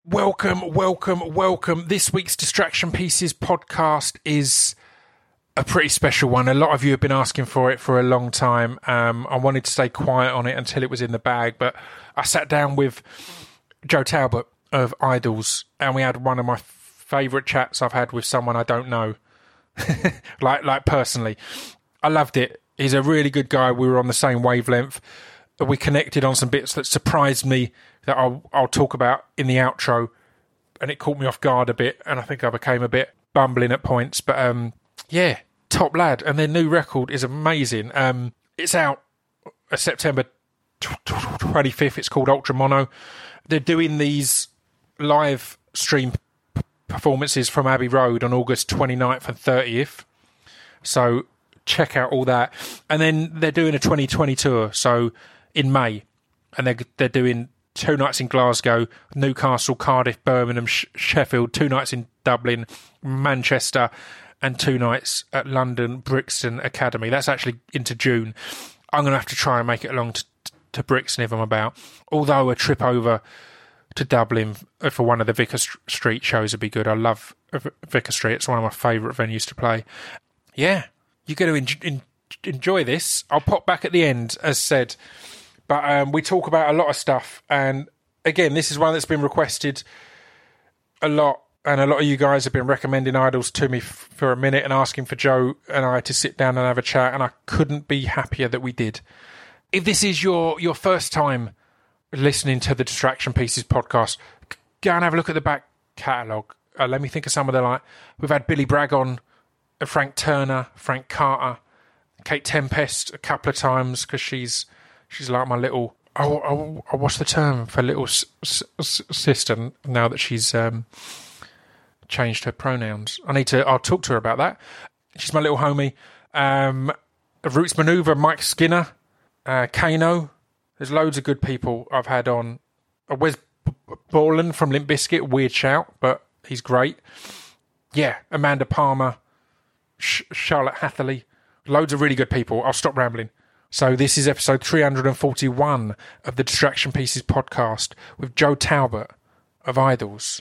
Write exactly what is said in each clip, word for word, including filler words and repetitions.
Welcome, welcome, welcome. This week's Distraction Pieces podcast is a pretty special one. A lot of you have been asking for it for a long time. Um, I wanted to stay quiet on it until it was in the bag, but I sat down with Joe Talbot of Idols, and we had one of my favourite chats I've had with someone I don't know, like like personally. I loved it. He's a really good guy. We were on the same wavelength. We connected on some bits that surprised me that I'll, I'll talk about in the outro, and it caught me off guard a bit, and I think I became a bit bumbling at points. But um, yeah, top lad, and their new record is amazing. Um, it's out uh, September twenty-fifth. It's called Ultra Mono. They're doing these live stream p- performances from Abbey Road on August twenty-ninth and thirtieth. So check out all that. And then they're doing a twenty twenty tour, so in May, and they're they're doing two nights in Glasgow, Newcastle, Cardiff, Birmingham, Sh- Sheffield, two nights in Dublin, Manchester, and two nights at London Brixton Academy. That's actually into June. I'm going to have to try and make it along to, to Brixton if I'm about. Although a trip over to Dublin for one of the Vicar Street shows would be good. I love Vicar Street. It's one of my favourite venues to play. Yeah, you're going to en- en- enjoy this. I'll pop back at the end, as said. But um, we talk about a lot of stuff. And again, this is one that's been requested a lot. And a lot of you guys have been recommending Idols to me f- for a minute and asking for Joe and I to sit down and have a chat. And I couldn't be happier that we did. If this is your, your first time listening to the Distraction Pieces podcast, go and have a look at the back catalogue. Uh, let me think of some of the, like, we've had Billy Bragg on, Frank Turner, Frank Carter, Kate Tempest a couple of times because she's she's like my little, oh, oh, oh what's the term for little s- s- sister now that she's um, changed her pronouns. I need to, I'll talk to her about that. She's my little homie. Um, Roots Maneuver, Mike Skinner, uh, Kano. There's loads of good people I've had on. Uh, Wes Borland from Limp Bizkit, weird shout, but he's great. Yeah, Amanda Palmer, Sh- Charlotte Hatherley, loads of really good people. I'll stop rambling. So this is episode three hundred forty-one of the Distraction Pieces podcast with Joe Talbot of Idols.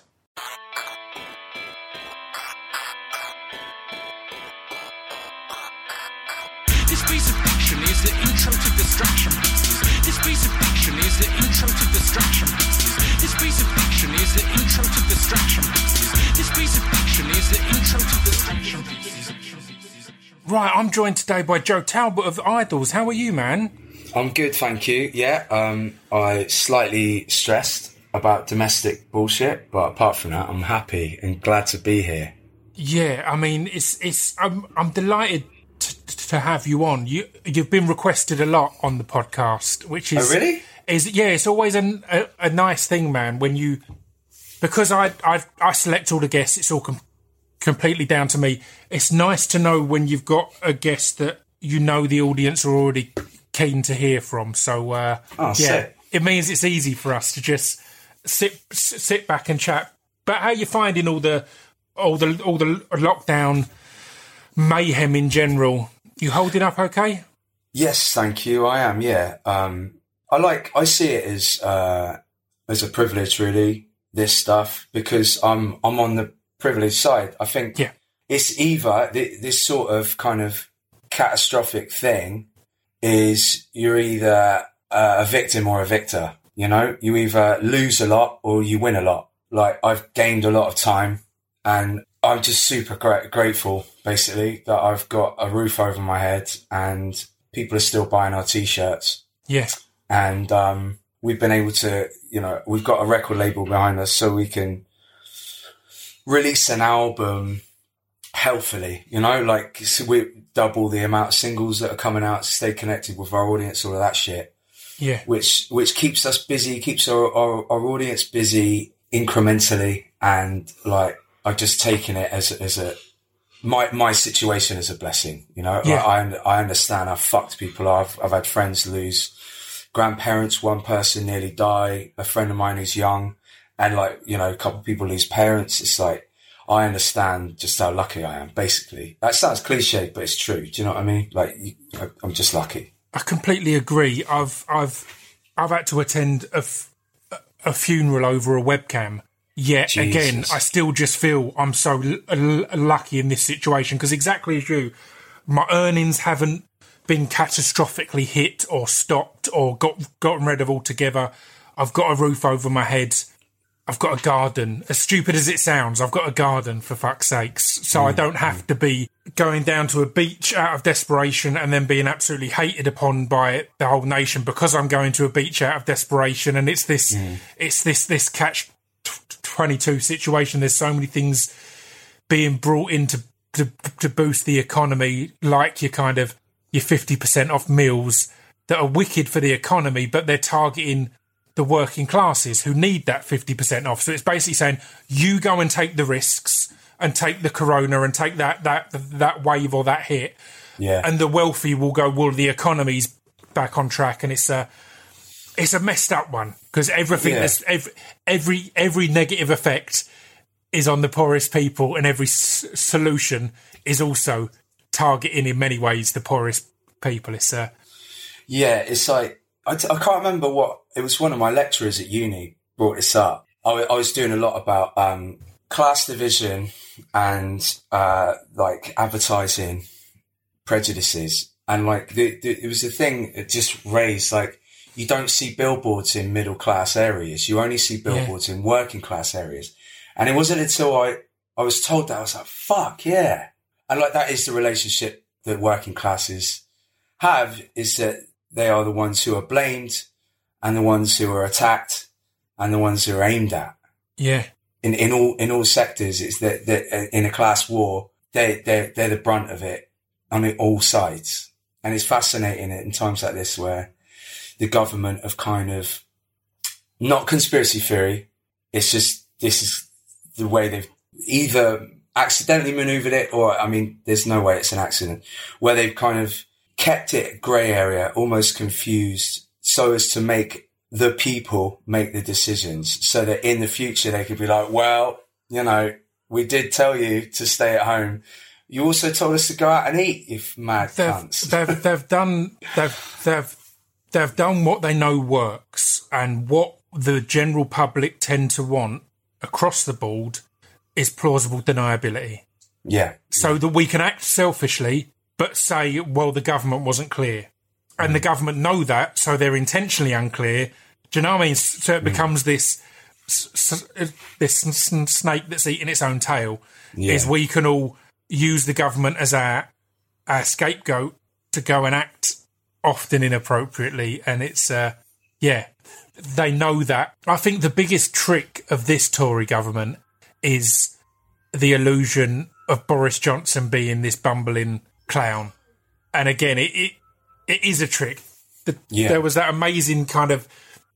This piece of fiction is the intro to Distraction Pieces. This piece of fiction is the intro to Distraction Pieces. This piece of fiction is the intro to Distraction Pieces. This piece of fiction is the intro to Distraction Pieces. Right, I'm joined today by Joe Talbot of Idols. How are you, man? I'm good, thank you. Yeah, um, I slightly stressed about domestic bullshit, but apart from that, I'm happy and glad to be here. Yeah, I mean, it's it's. I'm I'm delighted to, to have you on. You you've been requested a lot on the podcast, which is Oh, really? Is yeah, it's always a, a, a nice thing, man. When you because I I I select all the guests, it's all com- completely down to me. It's nice to know when you've got a guest that you know the audience are already keen to hear from. So uh, Oh, yeah, sick. it means it's easy for us to just sit sit back and chat. But how are you finding all the all the all the lockdown mayhem in general? You holding up okay? Yes, thank you. I am. Yeah. Um, I like. I see it as uh, as a privilege, really. This stuff because I'm I'm on the privileged side. I think Yeah. it's either th- this sort of kind of catastrophic thing is you're either uh, a victim or a victor. You know, you either lose a lot or you win a lot. Like I've gained a lot of time, and I'm just super gra- grateful, basically, that I've got a roof over my head and people are still buying our t-shirts. Yeah. And um, we've been able to, you know, we've got a record label behind us so we can release an album healthily, you know, like so we double the amount of singles that are coming out to stay connected with our audience, all of that shit. Yeah. Which which keeps us busy, keeps our, our, our audience busy incrementally, and like I've just taken it as as a my my situation as a blessing, you know. Yeah. Like, I I understand how fucked people are. I've I've had friends lose grandparents, one person nearly die, a friend of mine who's young, and like, you know, a couple of people lose parents. It's like I understand just how lucky I am, basically. That sounds cliche, but it's true. Do you know what I mean? Like, you, I, I'm just lucky. I completely agree. I've I've I've had to attend a, f- a funeral over a webcam, Yet Jesus. again, I still just feel I'm so l- l- lucky in this situation because exactly as you, my earnings haven't been catastrophically hit or stopped or got gotten rid of altogether. I've got a roof over my head. I've got a garden. As stupid as it sounds, I've got a garden, for fuck's sakes. So mm. I don't have to be going down to a beach out of desperation and then being absolutely hated upon by the whole nation because I'm going to a beach out of desperation. And it's this, mm. it's this, this catch twenty-two situation. There's so many things being brought in to, to, to boost the economy, like your kind of your fifty percent off meals that are wicked for the economy, but they're targeting the working classes who need that fifty percent off. So it's basically saying, you go and take the risks and take the corona and take that that that wave or that hit. Yeah. And the wealthy will go, well, the economy's back on track. And it's a it's a messed up one because everything yeah. that's every, every every negative effect is on the poorest people, and every s- solution is also targeting in many ways the poorest people. It's uh yeah, it's like I, t- I can't remember what it was. One of my lecturers at uni brought this up. I, w- I was doing a lot about um, class division and uh, like advertising prejudices, and like the, the, it was a thing that just raised like you don't see billboards in middle class areas. You only see billboards yeah. in working class areas. And it wasn't until I I was told that I was like, fuck yeah, and like that is the relationship that working classes have, is that they are the ones who are blamed and the ones who are attacked and the ones who are aimed at. Yeah. In in all in all sectors, it's that, that in a class war, they they they're the brunt of it on all sides. And it's fascinating in times like this where the government have kind of, not conspiracy theory, it's just this is the way they've either accidentally maneuvered it, or I mean, there's no way it's an accident, where they've kind of kept it grey area, almost confused, so as to make the people make the decisions, so that in the future they could be like, well, you know, we did tell you to stay at home. You also told us to go out and eat, you mad they've, cunts. They've, they've done, they've, they've, they've done what they know works, and what the general public tend to want across the board is plausible deniability. Yeah. So yeah. that we can act selfishly, but say, well, the government wasn't clear. And mm. the government know that, so they're intentionally unclear. Do you know what I mean? So it becomes mm. this this snake that's eating its own tail. Yeah. Is we can all use the government as our, our scapegoat to go and act often inappropriately. And it's, uh, yeah, they know that. I think the biggest trick of this Tory government is the illusion of Boris Johnson being this bumbling clown. And again, it it, it is a trick. The, yeah. There was that amazing kind of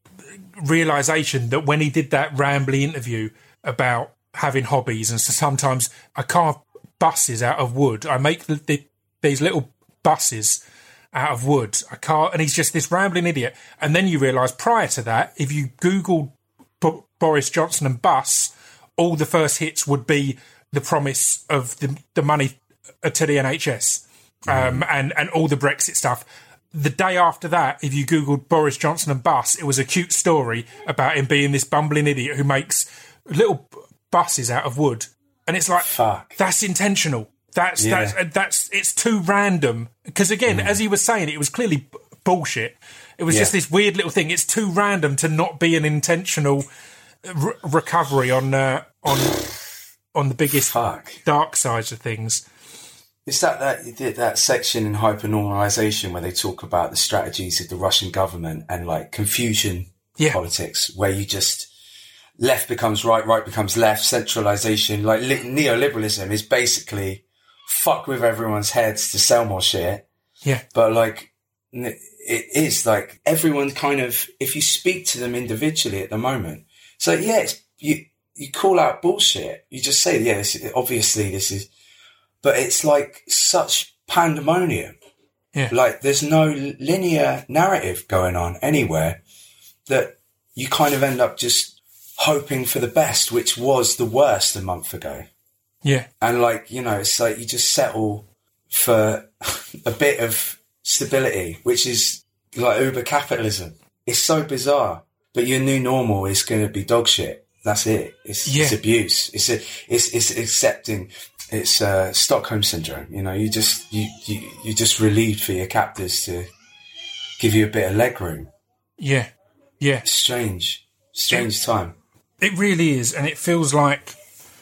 realisation that when he did that rambly interview about having hobbies, and so sometimes I carve buses out of wood. I make the, the, these little buses out of wood. I carve, and he's just this rambling idiot. And then you realise prior to that, if you Googled B- Boris Johnson and bus, all the first hits would be the promise of the, the money to the N H S um, mm. and, and all the Brexit stuff. The day after that, if you Googled Boris Johnson and bus, it was a cute story about him being this bumbling idiot who makes little buses out of wood. And it's like, fuck, that's intentional. That's, yeah. that's, that's, it's too random. Because again, mm. as he was saying, it was clearly b- bullshit. It was yeah. just this weird little thing. It's too random to not be an intentional re- recovery on, uh, on, on the biggest fuck. dark sides of things. It's that, that that section in hypernormalization where they talk about the strategies of the Russian government and like confusion yeah. politics, where you just left becomes right, right becomes left, centralization. Like li- neoliberalism is basically fuck with everyone's heads to sell more shit. Yeah. But like it is like everyone kind of, if you speak to them individually at the moment, so yeah, it's, you you call out bullshit. You just say, yeah, this is, obviously this is. But it's like such pandemonium. Yeah. Like there's no linear narrative going on anywhere, that you kind of end up just hoping for the best, which was the worst a month ago. Yeah. And like, you know, it's like you just settle for a bit of stability, which is like uber capitalism. It's so bizarre. But your new normal is going to be dog shit. that's it. It's, Yeah. it's abuse. It's a, it's it's accepting. It's uh, Stockholm syndrome. You know, you just you you you just relieved for your captors to give you a bit of leg room. Yeah, yeah. Strange, strange time. It really is, and it feels like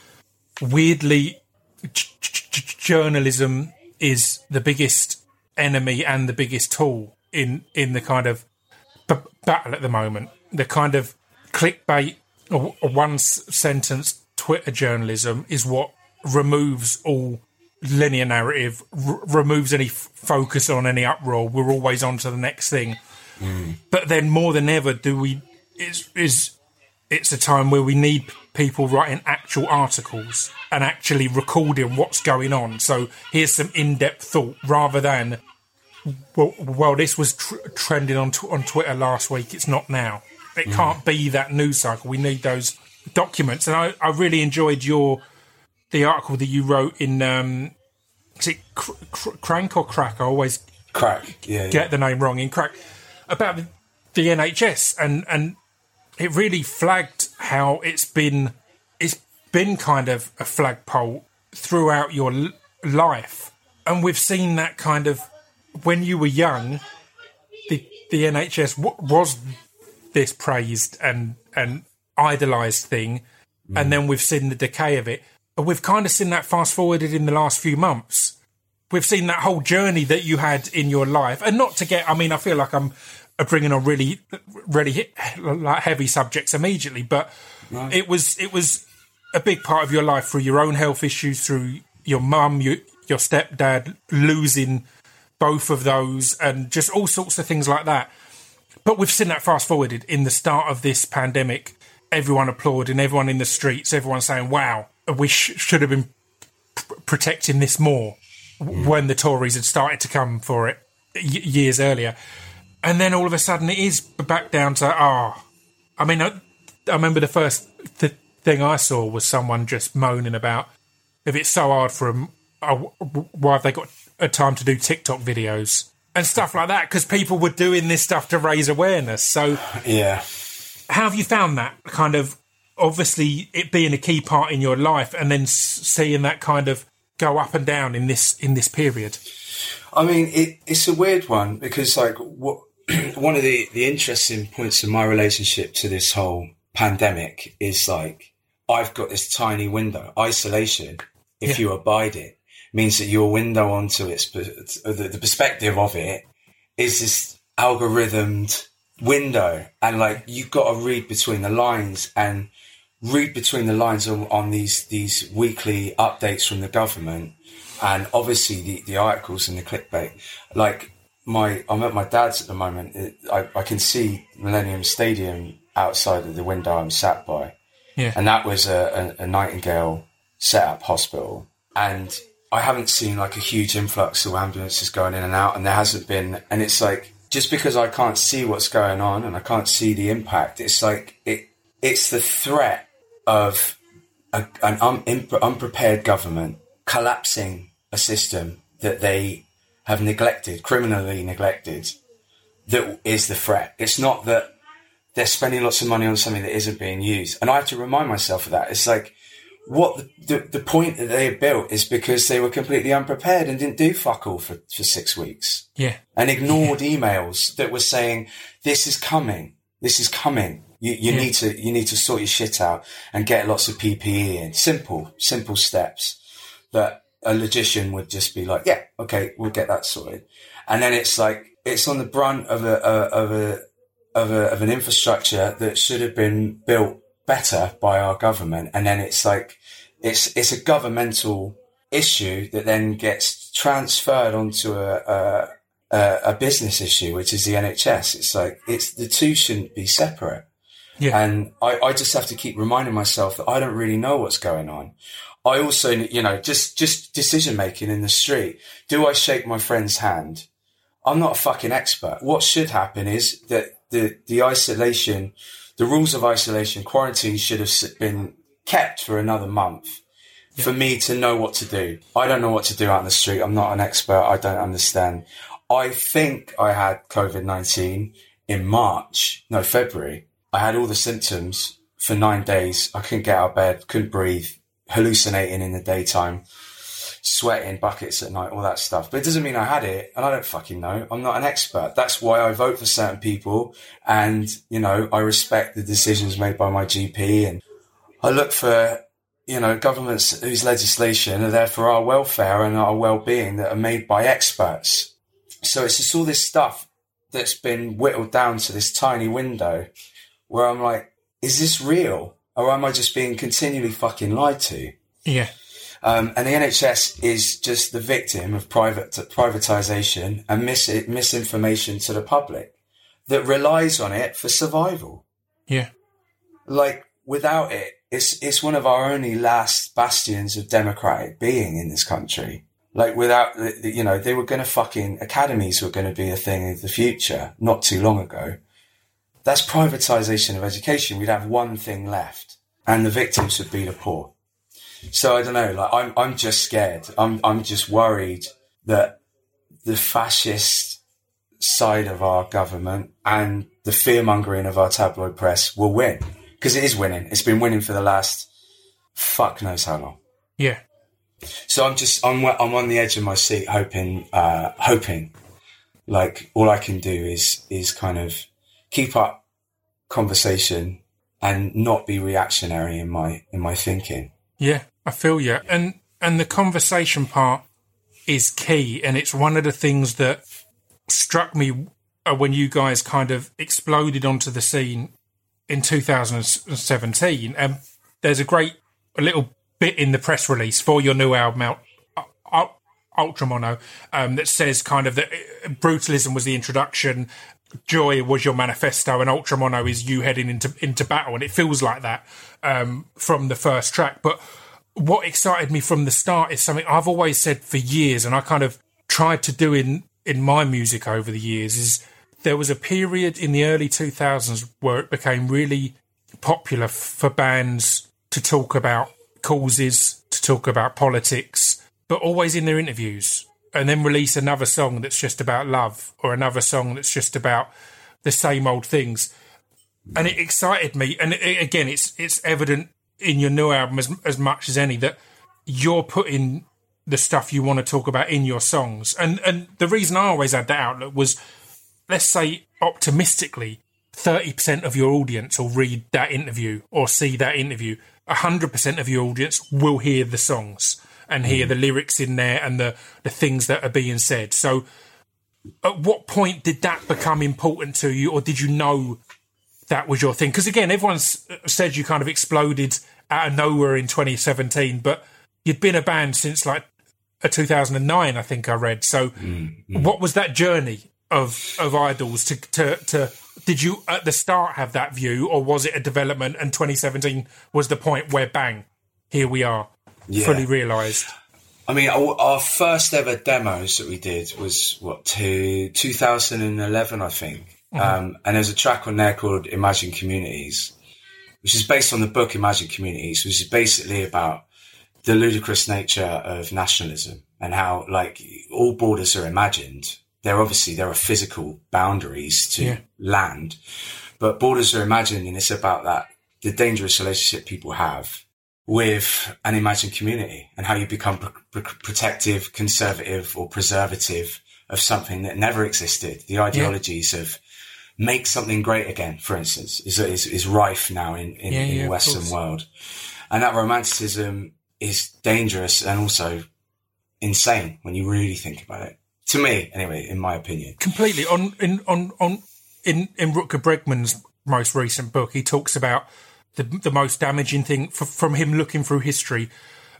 weirdly, j- j- journalism is the biggest enemy and the biggest tool in in the kind of b- battle at the moment. The kind of clickbait, or, or one s- sentence Twitter journalism is what removes all linear narrative, r- removes any f- focus on any uproar. We're always on to the next thing. Mm. But then more than ever, do we is is it's a time where we need people writing actual articles and actually recording what's going on. So here's some in-depth thought rather than, well, well this was tr- trending on t- on Twitter last week. It's not now. It mm. can't be that news cycle. We need those documents. And I, I really enjoyed your the article that you wrote in, um, is it cr- cr- Crank or Crack? I always Crack. Yeah, get yeah. the name wrong in Crack. About the, the N H S and, and it really flagged how it's been it's been kind of a flagpole throughout your l- life. And we've seen that kind of, when you were young, the the N H S w- was this praised and, and idolised thing, mm. and then we've seen the decay of it. And we've kind of seen that fast-forwarded in the last few months. We've seen that whole journey that you had in your life. And not to get, I mean, I feel like I'm bringing on really, really hit, like heavy subjects immediately, but right. it was it was a big part of your life through your own health issues, through your mum, your, your stepdad, losing both of those, and just all sorts of things like that. But we've seen that fast-forwarded in the start of this pandemic. Everyone applauding, everyone in the streets, everyone saying, wow, we sh- should have been p- protecting this more mm. when the Tories had started to come for it y- years earlier. And then all of a sudden it is back down to, ah, oh. I mean, I, I remember the first th- thing I saw was someone just moaning about, if it's so hard for them, oh, why have they got a time to do TikTok videos and stuff like that? Because people were doing this stuff to raise awareness. So yeah. How have you found that kind of, obviously it being a key part in your life, and then seeing that kind of go up and down in this in this period? I mean, it, it's a weird one because, like, what one of the, the interesting points of my relationship to this whole pandemic is, like, I've got this tiny window. Isolation, if yeah. you abide it, means that your window onto its the, the perspective of it is this algorithmed window, and like you've got to read between the lines and read between the lines on, on these these weekly updates from the government, and obviously the, the articles and the clickbait. Like my, I'm at my dad's at the moment. It, I, I can see Millennium Stadium outside of the window I'm sat by, yeah. and that was a, a, a Nightingale set up hospital, and I haven't seen like a huge influx of ambulances going in and out, and there hasn't been, and it's like, just because I can't see what's going on and I can't see the impact, it's like it. It's the threat of a, an un, unprepared government collapsing a system that they have neglected, criminally neglected, that is the threat. It's not that they're spending lots of money on something that isn't being used. And I have to remind myself of that. It's like, what the, the, the point that they had built is because they were completely unprepared and didn't do fuck all for, for six weeks. Yeah. And ignored yeah. emails that were saying, this is coming. This is coming. You, you yeah. need to, you need to sort your shit out and get lots of P P E in. Simple, simple steps that a logician would just be like, yeah, okay, we'll get that sorted. And then it's like, it's on the brunt of a, of a, of a, of an infrastructure that should have been built better by our government, and then it's like it's it's a governmental issue that then gets transferred onto a a, a business issue, which is the N H S. It's like it's the two shouldn't be separate. Yeah. And I, I just have to keep reminding myself that I don't really know what's going on. I also, you know, just just decision making in the street. Do I shake my friend's hand? I'm not a fucking expert. What should happen is that the the isolation. The rules of isolation, quarantine should have been kept for another month yeah. for me to know what to do. I don't know what to do out in the street. I'm not an expert. I don't understand. I think I had COVID nineteen in March, no, February. I had all the symptoms for nine days. I couldn't get out of bed, couldn't breathe, hallucinating in the daytime, sweating buckets at night, all that stuff. But it doesn't mean I had it, and I don't fucking know. I'm not an expert. That's why I vote for certain people, and, you know, I respect the decisions made by my G P, and I look for, you know, governments whose legislation are there for our welfare and our well-being that are made by experts. So it's just all this stuff that's been whittled down to this tiny window where I'm like, is this real? Or am I just being continually fucking lied to? Yeah. Um, and the N H S is just the victim of private privatisation and mis- misinformation to the public that relies on it for survival. Yeah. Like, without it, it's it's one of our only last bastions of democratic being in this country. Like, without, you know, they were going to fucking, academies were going to be a thing of the future not too long ago. That's privatisation of education. We'd have one thing left, and the victims would be the poor. So I don't know, like, I'm I'm just scared. I'm I'm just worried that the fascist side of our government and the fear-mongering of our tabloid press will win. Because it is winning. It's been winning for the last fuck knows how long. Yeah. So I'm just, I'm, I'm on the edge of my seat hoping, uh, hoping, like, all I can do is, is kind of keep up conversation and not be reactionary in my, in my thinking. Yeah, I feel you. And, and the conversation part is key. And it's one of the things that struck me when you guys kind of exploded onto the scene in two thousand seventeen. And um, there's a great a little bit in the press release for your new album out, uh, Ultramono, um, that says kind of that brutalism was the introduction, joy was your manifesto, and Ultramono is you heading into into battle. And it feels like that um, from the first track. But what excited me from the start is something I've always said for years, and I kind of tried to do in in my music over the years, is there was a period in the early two thousands where it became really popular for bands to talk about causes, to talk about politics, but always in their interviews, and then release another song that's just about love or another song that's just about the same old things. And it excited me. And it, again, it's it's evident in your new album as, as much as any that you're putting the stuff you want to talk about in your songs. And and the reason I always had that outlook was, let's say optimistically, thirty percent of your audience will read that interview or see that interview. one hundred percent of your audience will hear the songs and hear mm. the lyrics in there and the, the things that are being said. So at what point did that become important to you, or did you know that was your thing? Because again, everyone's said you kind of exploded out of nowhere in twenty seventeen, but you'd been a band since like two thousand nine, I think I read. So mm. Mm. what was that journey of of Idols to, to to did you at the start have that view, or was it a development and twenty seventeen was the point where bang, here we are, yeah. fully realised? I mean, our, our first ever demos that we did was what, to two thousand eleven, I think. Mm-hmm. Um, and there's a track on there called Imagine Communities, which is based on the book Imagine Communities, which is basically about the ludicrous nature of nationalism and how, like, all borders are imagined. There obviously, there are physical boundaries to yeah. land, but borders are imagined, and it's about that, the dangerous relationship people have with an imagined community and how you become pr- pr- protective, conservative, or preservative of something that never existed. The ideologies yeah. of make something great again, for instance, is is, is rife now in, in, yeah, in yeah, the Western world. And that romanticism is dangerous and also insane when you really think about it. To me, anyway, in my opinion. Completely. On in on, on in, in Rutger Bregman's most recent book, he talks about the the most damaging thing f- from him looking through history.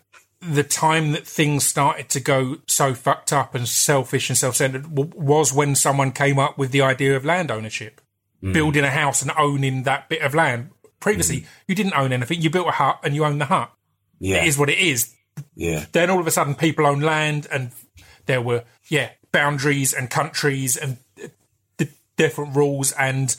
The time that things started to go so fucked up and selfish and self-centered w- was when someone came up with the idea of land ownership, mm. building a house and owning that bit of land. Previously, mm. you didn't own anything. You built a hut and you own the hut. Yeah. It is what it is. Yeah. Then all of a sudden, people own land, and there were yeah boundaries and countries and d- different rules and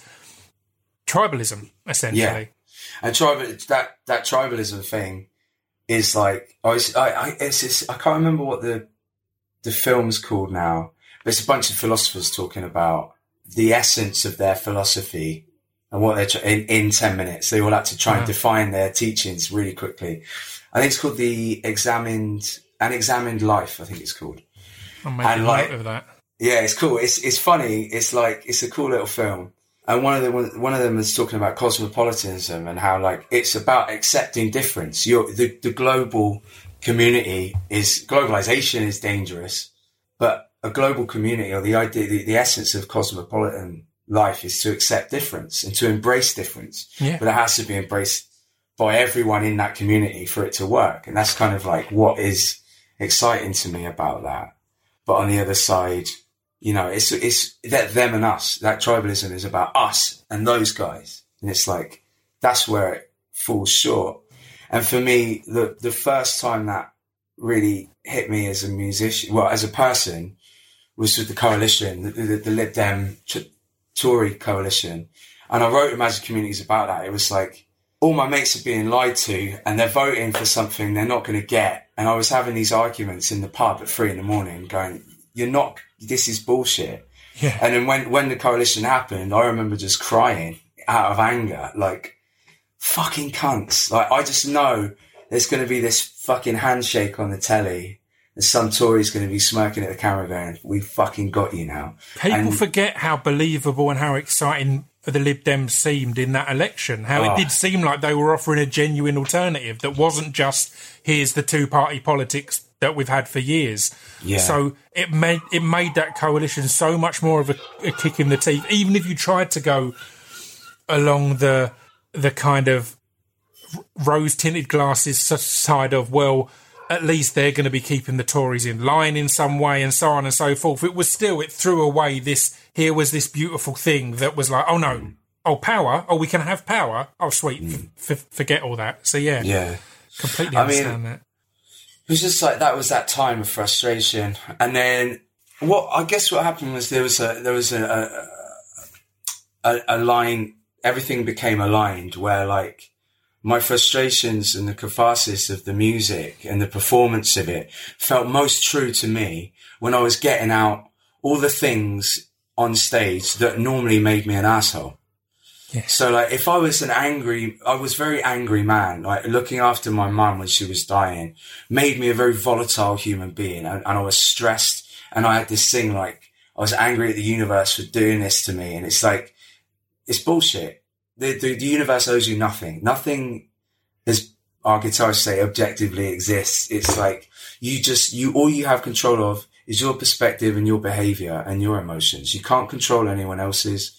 tribalism, essentially. Yeah. And tribal that that tribalism thing is like I was I, I it's, it's I can't remember what the the film's called now, but it's a bunch of philosophers talking about the essence of their philosophy and what they're tr- in, in ten minutes. They all had to try Wow. and define their teachings really quickly. I think it's called the Examined, An Examined Life, I think it's called. I'll make a And, note like, of that. Yeah, it's cool. It's it's funny. It's like, it's a cool little film. And one of them, one of them is talking about cosmopolitanism and how, like, it's about accepting difference. You're, the, the global community is, globalization is dangerous, but a global community, or the idea, the, the essence of cosmopolitan life is to accept difference and to embrace difference. Yeah. But it has to be embraced by everyone in that community for it to work. And that's kind of like what is exciting to me about that. But on the other side, you know, it's, it's that them and us, that tribalism is about us and those guys. And it's like, that's where it falls short. And for me, the, the first time that really hit me as a musician, well, as a person, was with the coalition, the, the, the Lib Dem T- Tory coalition. And I wrote in Magic Communities about that. It was like, all my mates are being lied to and they're voting for something they're not going to get. And I was having these arguments in the pub at three in the morning going, you're not, this is bullshit. Yeah. And then when, when the coalition happened, I remember just crying out of anger, like, fucking cunts. Like, I just know there's going to be this fucking handshake on the telly and some Tory's going to be smirking at the camera going, we fucking got you now. People And- forget how believable and how exciting the Lib Dems seemed in that election. How Oh. it did seem like they were offering a genuine alternative that wasn't just, here's the two-party politics that we've had for years. Yeah. So it made it made that coalition so much more of a, a kick in the teeth. Even if you tried to go along the the kind of rose-tinted glasses side of, well, at least they're going to be keeping the Tories in line in some way and so on and so forth. It was still, it threw away this, here was this beautiful thing that was like, oh no, oh power, oh we can have power, oh sweet, f- f- forget all that. So yeah, Yeah. completely I mean, understand that. It was just like, that was that time of frustration. And then what, I guess what happened was there was a, there was a, a, a, a line, everything became aligned where like my frustrations and the catharsis of the music and the performance of it felt most true to me when I was getting out all the things on stage that normally made me an asshole. Yeah. So like, if I was an angry, I was a very angry man, like looking after my mum when she was dying made me a very volatile human being. And, and I was stressed and I had this thing like, I was angry at the universe for doing this to me. And it's like, it's bullshit. The, the, the universe owes you nothing. Nothing, as our guitarists say, objectively exists. It's like, you just, you, all you have control of is your perspective and your behavior and your emotions. You can't control anyone else's.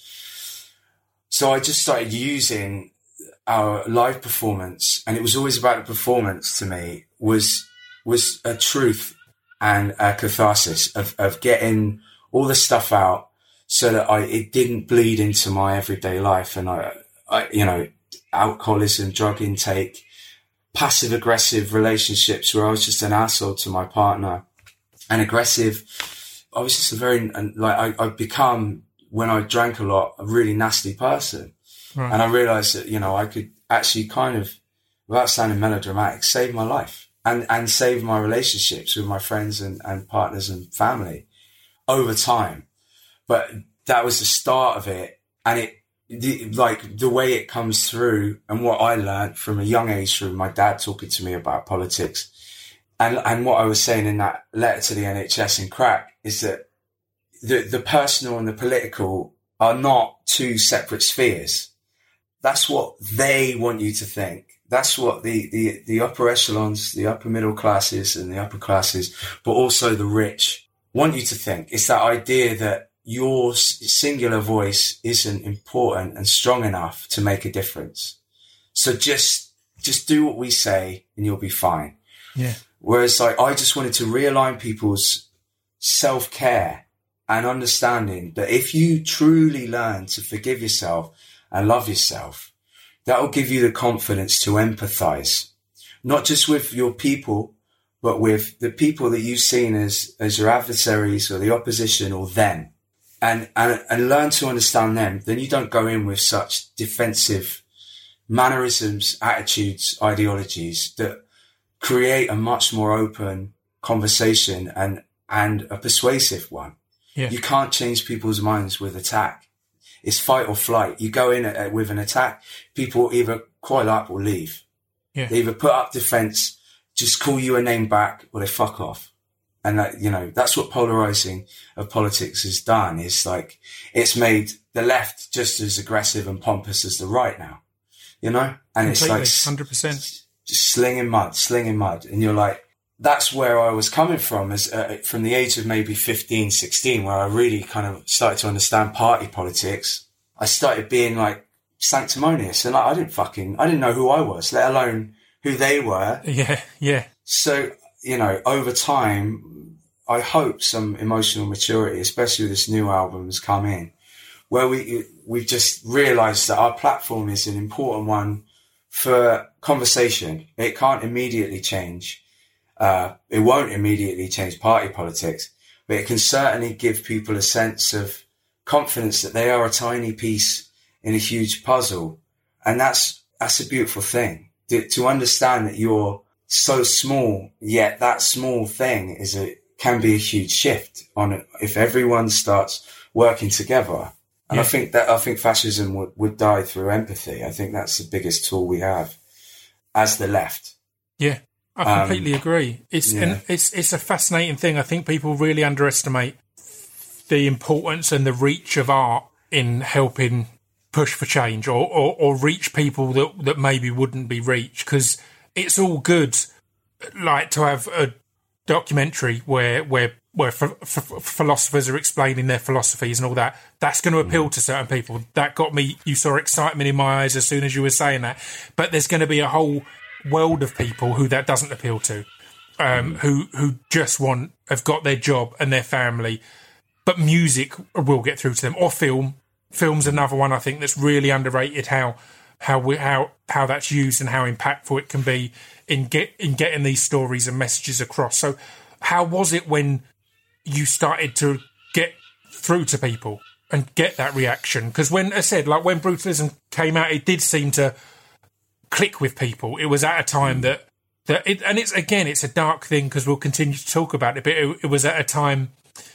So I just started using our live performance, and it was always about the performance to me, was, was a truth and a catharsis of, of getting all the stuff out so that I, it didn't bleed into my everyday life. And I, I, you know, alcoholism, drug intake, passive aggressive relationships where I was just an asshole to my partner, and aggressive. I was just a very, and like, I, I've become, when I drank a lot, a really nasty person. Right. And I realized that, you know, I could actually kind of, without sounding melodramatic, save my life and, and save my relationships with my friends and, and partners and family over time. But that was the start of it. And it, the, like the way it comes through and what I learned from a young age through my dad talking to me about politics and, and what I was saying in that letter to the N H S in Crack is that the, the personal and the political are not two separate spheres. That's what they want you to think. That's what the, the, the upper echelons, the upper middle classes and the upper classes, but also the rich want you to think. It's that idea that your singular voice isn't important and strong enough to make a difference. So just, just do what we say and you'll be fine. Yeah. Whereas like, I just wanted to realign people's self-care and understanding that if you truly learn to forgive yourself and love yourself, that will give you the confidence to empathize, not just with your people, but with the people that you've seen as, as your adversaries or the opposition or them, and, and, and learn to understand them. Then you don't go in with such defensive mannerisms, attitudes, ideologies that create a much more open conversation and, and a persuasive one. Yeah. You can't change people's minds with attack. it's fight or flight. You go in a, a, with an attack, people either coil up or leave. Yeah. They either put up defense, just call you a name back, or they fuck off. And that, you know, that's what polarizing of politics has done. Is like, it's made the left just as aggressive and pompous as the right now, you know? And Completely, it's like, one hundred percent. Just slinging mud, slinging mud. And you're like, that's where I was coming from, as uh, from the age of maybe fifteen, sixteen, where I really kind of started to understand party politics. I started being like sanctimonious, and I, I didn't fucking, I didn't know who I was, let alone who they were. Yeah, yeah. So, you know, over time, I hope some emotional maturity, especially with this new album, has come in, where we, we've just realised that our platform is an important one for conversation. It can't immediately change. Uh, it won't immediately change party politics, but it can certainly give people a sense of confidence that they are a tiny piece in a huge puzzle. And that's, that's a beautiful thing. To, to understand that you're so small, yet that small thing is a, can be a huge shift on it if everyone starts working together. And yeah. I think that, I think fascism would, would die through empathy. I think that's the biggest tool we have as the left. Yeah. I completely um, agree. It's yeah. and it's it's a fascinating thing. I think people really underestimate the importance and the reach of art in helping push for change, or or, or reach people that, that maybe wouldn't be reached. Because it's all good, like to have a documentary where where where f- f- philosophers are explaining their philosophies and all that. That's going to appeal mm. to certain people. That got me. You saw excitement in my eyes as soon as you were saying that. But there's going to be a whole world of people who that doesn't appeal to, um, who who just want have got their job and their family, but music will get through to them, or film. Film's another one I think that's really underrated. How how we, how how that's used and how impactful it can be in get in getting these stories and messages across. So, how was it when you started to get through to people and get that reaction? Because when I said, like when Brutalism came out, it did seem to click with people. It was at a time that that it, and it's again it's a dark thing because we'll continue to talk about it, but it, it was at a time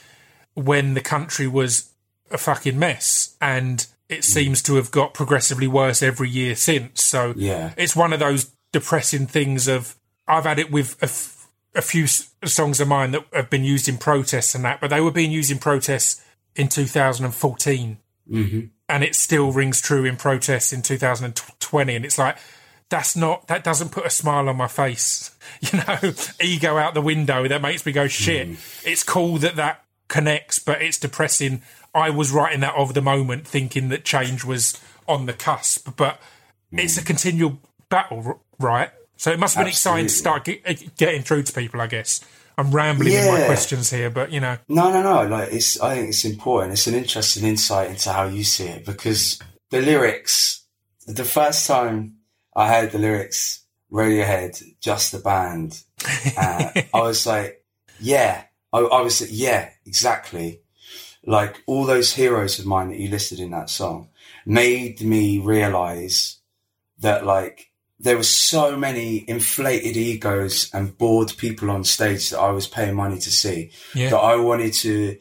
when the country was a fucking mess, and it seems to have got progressively worse every year since. So yeah, it's one of those depressing things of I've had it with a, f- a few songs of mine that have been used in protests and that, but they were being used in protests in two thousand fourteen, mm-hmm. and it still rings true in protests in two thousand twenty, and it's like, that's not, that doesn't put a smile on my face, you know, ego out the window. That makes me go, shit. Mm. It's cool that that connects, but it's depressing. I was writing that of the moment thinking that change was on the cusp, but mm. it's a continual battle, right? So it must have been Absolutely. exciting to start get, getting through to people, I guess. I'm rambling yeah. in my questions here, but you know. No, no, no. Like it's, I think it's important. It's an interesting insight into how you see it, because the lyrics, the first time I heard the lyrics, Radiohead, Just the Band, uh, I was like, yeah, I, I was like, yeah, exactly. Like all those heroes of mine that you listed in that song made me realize that like there were so many inflated egos and bored people on stage that I was paying money to see, yeah. that I wanted to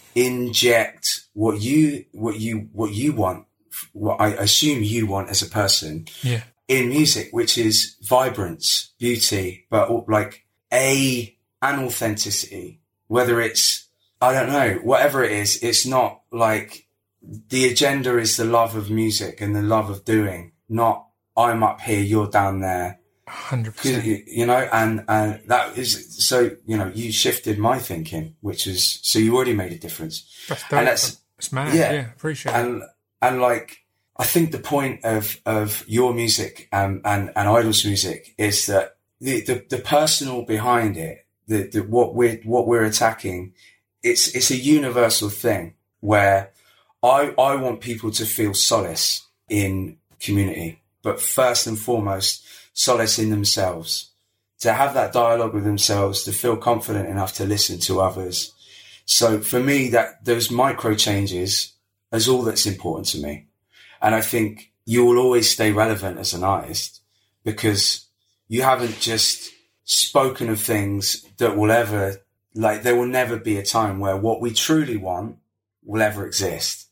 inject what you, what you, what you want, what I assume you want as a person. Yeah. In music, which is vibrance, beauty, but like a, an authenticity, whether it's, I don't know, whatever it is, it's not like the agenda is the love of music and the love of doing, not I'm up here, you're down there. one hundred percent. You know, and, and that is, so, you know, you shifted my thinking, which is, so you already made a difference. That's dope. And that's, that's mad. Yeah, yeah, appreciate and, it. And like, I think the point of, of your music and, and, and Idol's music is that the, the, the personal behind it, the, the, what we're, what we're attacking, it's, it's a universal thing where I, I want people to feel solace in community, but first and foremost, solace in themselves, to have that dialogue with themselves, to feel confident enough to listen to others. So for me, that those micro changes is all that's important to me. And I think you will always stay relevant as an artist because you haven't just spoken of things that will ever, like, there will never be a time where what we truly want will ever exist.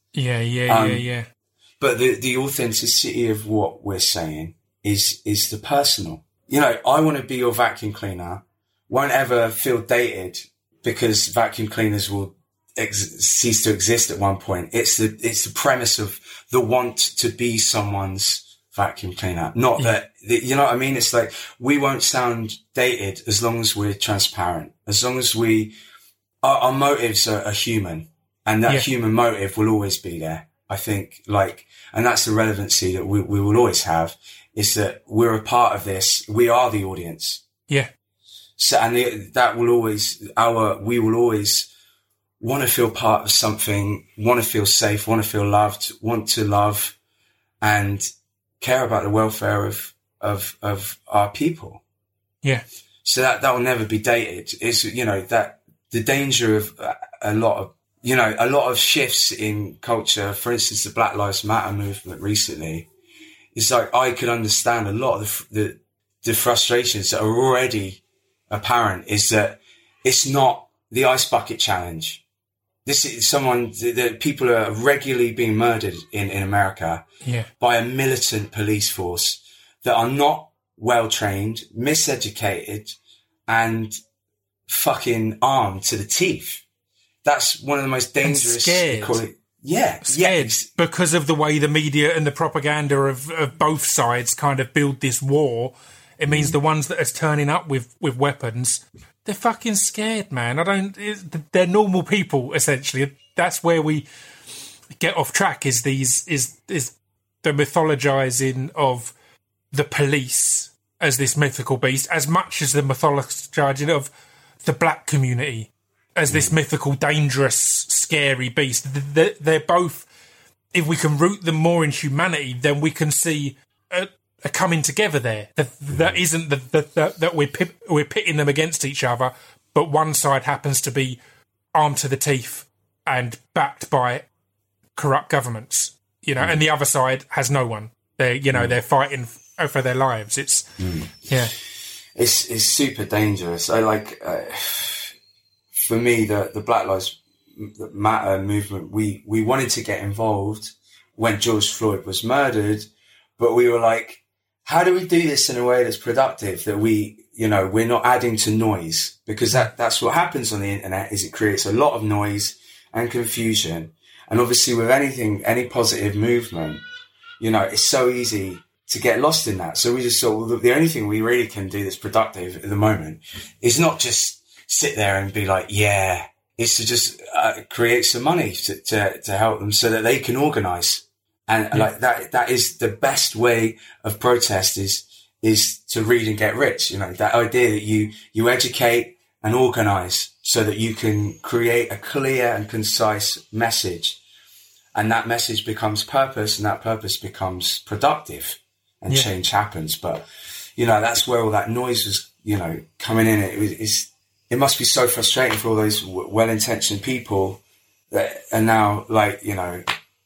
Yeah, yeah, um, yeah, yeah. But the, the authenticity of what we're saying is, is the personal. You know, I want to be your vacuum cleaner. Won't ever feel dated because vacuum cleaners will ex- cease to exist at one point. It's the, it's the premise of the want to be someone's vacuum cleaner. Not yeah. that, the, you know what I mean? It's like, we won't sound dated as long as we're transparent, as long as we, our, our motives are, are human, and that yeah. human motive will always be there. I think, like, and that's the relevancy that we, we will always have, is that we're a part of this. We are the audience. Yeah. So, and the, that will always, our, we will always want to feel part of something, want to feel safe, want to feel loved, want to love and care about the welfare of, of, of our people. Yeah. So that, that will never be dated. It's, you know, that the danger of a lot of, you know, a lot of shifts in culture, for instance, the Black Lives Matter movement recently, it's like, I could understand a lot of the, the, the frustrations that are already apparent, is that it's not the ice bucket challenge. This is someone that people are regularly being murdered in, in America yeah. by a militant police force that are not well trained, miseducated, and fucking armed to the teeth. That's one of the most dangerous. And scared. Call it, yeah, scared yeah. because of the way the media and the propaganda of, of both sides kind of build this war. It means the ones that are turning up with, with weapons, they're fucking scared, man. I don't. It, they're normal people, essentially. That's where we get off track. Is these is is the mythologizing of the police as this mythical beast, as much as the mythologizing of the black community as this mythical, dangerous, scary beast. They're, they're both. If we can root them more in humanity, then we can see a, a coming together there. That, that isn't that that, that, that we're pit, we're pitting them against each other, but one side happens to be armed to the teeth and backed by corrupt governments, you know, mm. and the other side has no one. They're you know mm. they're fighting for their lives. It's mm. yeah, it's it's super dangerous. I like uh, for me the the Black Lives Matter movement. We we wanted to get involved when George Floyd was murdered, but we were like, how do we do this in a way that's productive, that we, you know, we're not adding to noise? Because that, that's what happens on the internet, is it creates a lot of noise and confusion. And obviously with anything, any positive movement, you know, it's so easy to get lost in that. So we just thought, well, the only thing we really can do that's productive at the moment is not just sit there and be like, yeah, it's to just uh, create some money to, to, to help them so that they can organize. And yeah. like that, that is the best way of protest, is, is to read and get rich. You know, that idea that you, you educate and organize so that you can create a clear and concise message. And that message becomes purpose, and that purpose becomes productive, and yeah. change happens. But, you know, that's where all that noise was, you know, coming in. It was, it's, it must be so frustrating for all those w- well-intentioned people that are now, like, you know,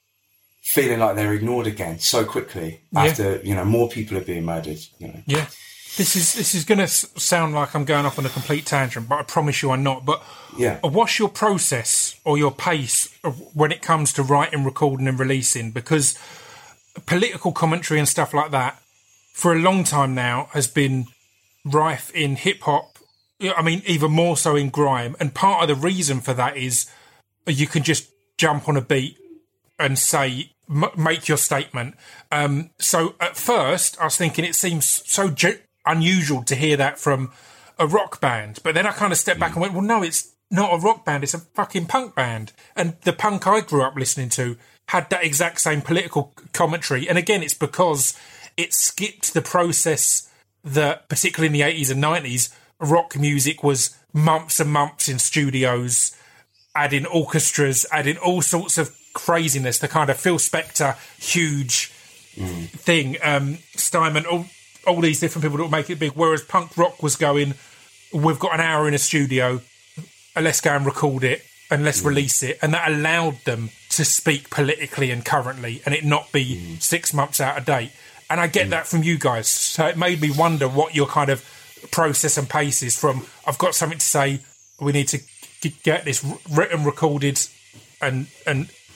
feeling like they're ignored again so quickly after, yeah. you know, more people are being murdered, you know. Yeah. This is this is going to s- sound like I'm going off on a complete tangent, but I promise you I'm not. But yeah. what's your process or your pace when it comes to writing, recording and releasing? Because political commentary and stuff like that, for a long time now, has been rife in hip-hop. I mean, even more so in grime. And part of the reason for that is you can just jump on a beat and say, m- make your statement. Um, so at first, I was thinking it seems so ju- unusual to hear that from a rock band. But then I kind of stepped back and went, well, no, it's not a rock band. It's a fucking punk band. And the punk I grew up listening to had that exact same political commentary. And again, it's because it skipped the process that, particularly in the eighties and nineties, rock music was months and months in studios, adding orchestras, adding all sorts of craziness, the kind of Phil Spector huge mm. thing, um, Steinman, all, all these different people that would make it big, whereas punk rock was going, we've got an hour in a studio, and let's go and record it, and let's mm. release it, and that allowed them to speak politically and currently, and it not be mm. six months out of date. And I get mm. that from you guys, so it made me wonder what your kind of process and pace is from, I've got something to say, we need to get this written, recorded, and and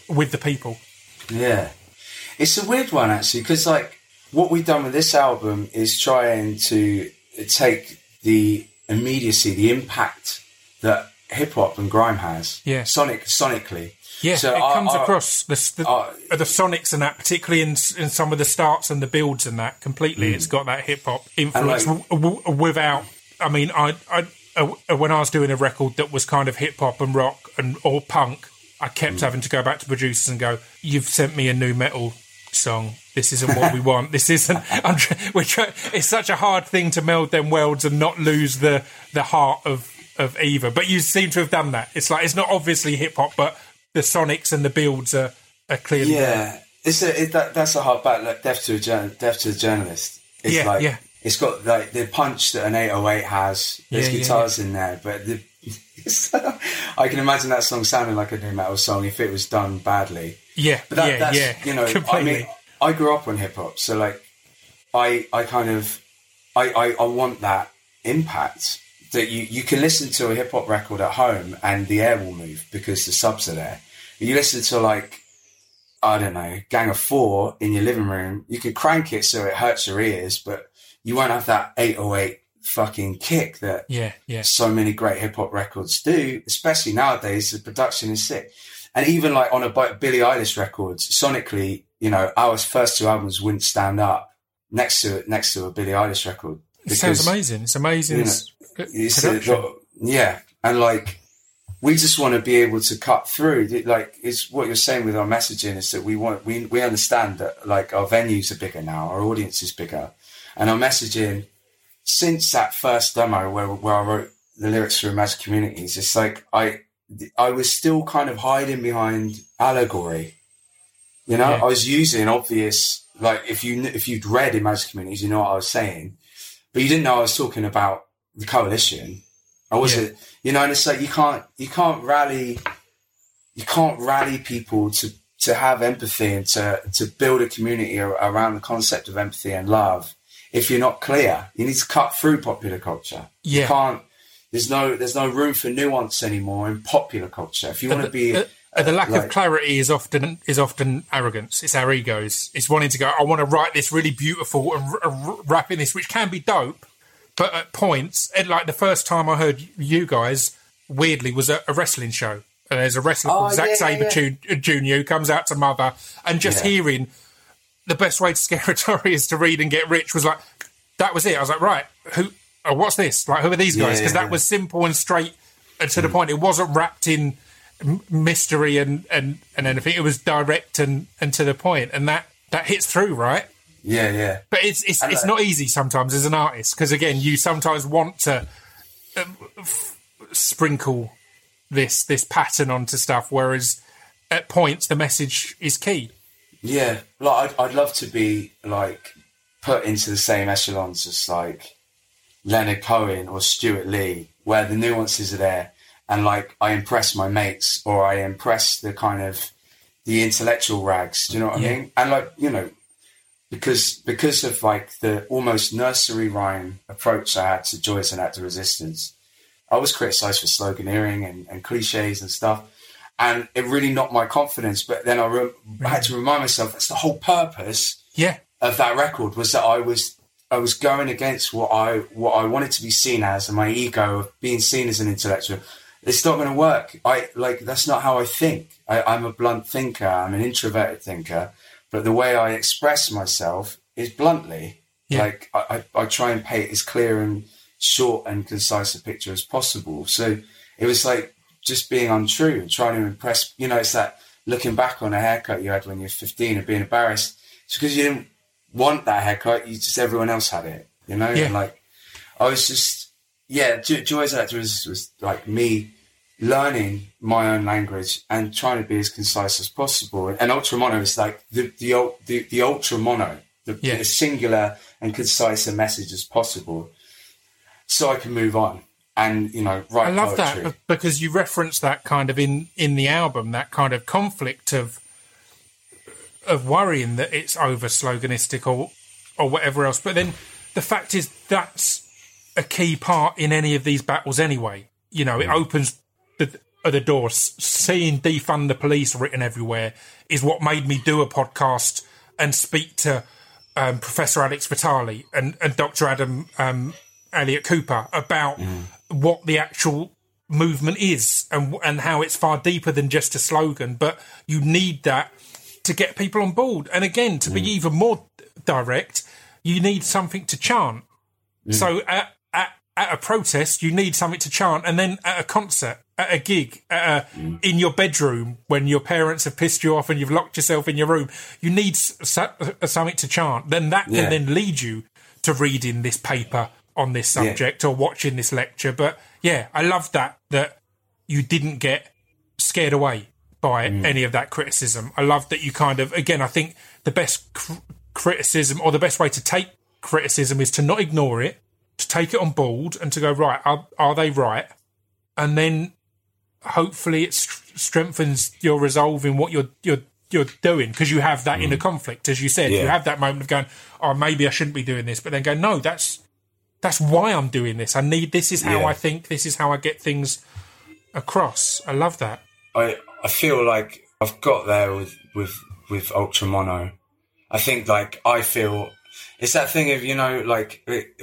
with the people. Yeah. It's a weird one, actually, because, like, what we've done with this album is trying to take the immediacy, the impact that hip-hop and grime has, yeah. sonic, sonically. Yeah, so it I, comes I, across the the, I, the sonics and that, particularly in in some of the starts and the builds and that. Completely, mm. It's got that hip hop influence like, w- w- without. I mean, I, I uh, when I was doing a record that was kind of hip hop and rock and or punk, I kept mm. having to go back to producers and go, "You've sent me a new metal song. This isn't what we want. This isn't." I'm try- we're try- it's such a hard thing to meld them worlds and not lose the the heart of of either. But you seem to have done that. It's like it's not obviously hip hop, but the sonics and the builds are, are clearly yeah. there. It's a it, that, that's a hard battle. Like Death to a jour- Death to a Journalist. It's yeah, like, yeah. It's got like the punch that an eight oh eight has. There's yeah, guitars yeah, yeah. in there, but the, I can imagine that song sounding like a new metal song if it was done badly. Yeah, but that, yeah, that's, yeah. You know, completely. I mean, I grew up on hip hop, so like, I I kind of, I, I, I want that impact. That you, you can listen to a hip hop record at home and the air will move because the subs are there. You listen to like, I don't know, Gang of Four in your living room, you can crank it so it hurts your ears, but you won't have that eight oh eight fucking kick that yeah, yeah. so many great hip hop records do, especially nowadays. The production is sick. And even like on a Billie Eilish records, sonically, you know, our first two albums wouldn't stand up next to next to a Billie Eilish record. It sounds amazing. It's amazing. You know, it's a, yeah. And like, we just want to be able to cut through. Like, it's what you're saying with our messaging is that we want, we, we understand that like our venues are bigger now, our audience is bigger, and our messaging since that first demo where, where I wrote the lyrics for Imagined Communities, it's like, I, I was still kind of hiding behind allegory. You know, yeah. I was using obvious, like if you, if you'd read Imagined Communities, you know what I was saying, but you didn't know I was talking about the coalition. I wasn't, yeah. you know, and it's like, you can't, you can't rally, you can't rally people to, to have empathy and to, to build a community around the concept of empathy and love. If you're not clear, you need to cut through popular culture. Yeah. You can't, there's no, there's no room for nuance anymore in popular culture. If you want to be, uh, uh, the lack like, of clarity is often, is often arrogance. It's our egos. It's wanting to go, I want to write this really beautiful and r- rap in this, which can be dope. But at points, and like the first time I heard you guys, weirdly, was a, a wrestling show. And there's a wrestler oh, called Zack yeah, Sabre yeah. Junior who comes out to Mother, and just yeah. hearing the best way to scare a Tory is to read and get rich was like, that was it. I was like, right, who? Oh, what's this? Like, who are these guys? Because yeah, yeah, that yeah. was simple and straight and to mm. the point. It wasn't wrapped in m- mystery and, and, and anything. It was direct and, and to the point, and that, that hits through, right? Yeah, yeah. But it's it's and it's like, not easy sometimes as an artist because, again, you sometimes want to uh, f- sprinkle this this pattern onto stuff, whereas at points the message is key. Yeah, like I'd, I'd love to be like put into the same echelons as like Leonard Cohen or Stuart Lee, where the nuances are there, and like I impress my mates or I impress the kind of the intellectual rags. Do you know what yeah. I mean? And like, you know. Because because of like the almost nursery rhyme approach I had to Joyce and Act of Resistance, I was criticised for sloganeering and, and cliches and stuff, and it really knocked my confidence. But then I, re- I had to remind myself that's the whole purpose yeah. of that record was that I was I was going against what I what I wanted to be seen as, and my ego of being seen as an intellectual. It's not going to work. I like that's not how I think. I, I'm a blunt thinker. I'm an introverted thinker. But the way I express myself is bluntly. Yeah. Like I, I, I try and paint as clear and short and concise a picture as possible. So it was like just being untrue and trying to impress. You know, it's that looking back on a haircut you had when you were fifteen and being embarrassed. It's because you didn't want that haircut. You just everyone else had it. You know, yeah. and like I was just yeah. Joy's Actor was, was like me learning my own language and trying to be as concise as possible. And ultra mono is like the the the, the ultra mono, the, yeah. the singular and concise a message as possible, so I can move on and you know write. I love poetry. that because you reference that kind of in in the album, that kind of conflict of of worrying that it's over sloganistic or or whatever else. But then the fact is that's a key part in any of these battles anyway. You know, it opens The, at the door. S- seeing defund the police written everywhere is what made me do a podcast and speak to um, Professor Alex Vitale and, and Doctor Adam um, Elliott Cooper about mm. what the actual movement is and and how it's far deeper than just a slogan. But you need that to get people on board. And again, to mm. be even more direct, you need something to chant. Mm. So at, at at a protest, you need something to chant, and then at a concert, at a gig, at a, mm. in your bedroom when your parents have pissed you off and you've locked yourself in your room, you need s- s- something to chant. Then that yeah. can then lead you to reading this paper on this subject yeah. or watching this lecture. But yeah, I love that, that you didn't get scared away by mm. any of that criticism. I love that you kind of, again, I think the best cr- criticism or the best way to take criticism is to not ignore it, to take it on board and to go, right, are, are they right? And then hopefully it st- strengthens your resolve in what you're you're you're doing, because you have that mm. inner conflict, as you said. Yeah. You have that moment of going, oh, maybe I shouldn't be doing this, but then go, no, that's that's why I'm doing this. I need, this is how yeah. I think, this is how I get things across. I love that. I I feel like I've got there with, with, with Ultra Mono. I think, like, I feel it's that thing of, you know, like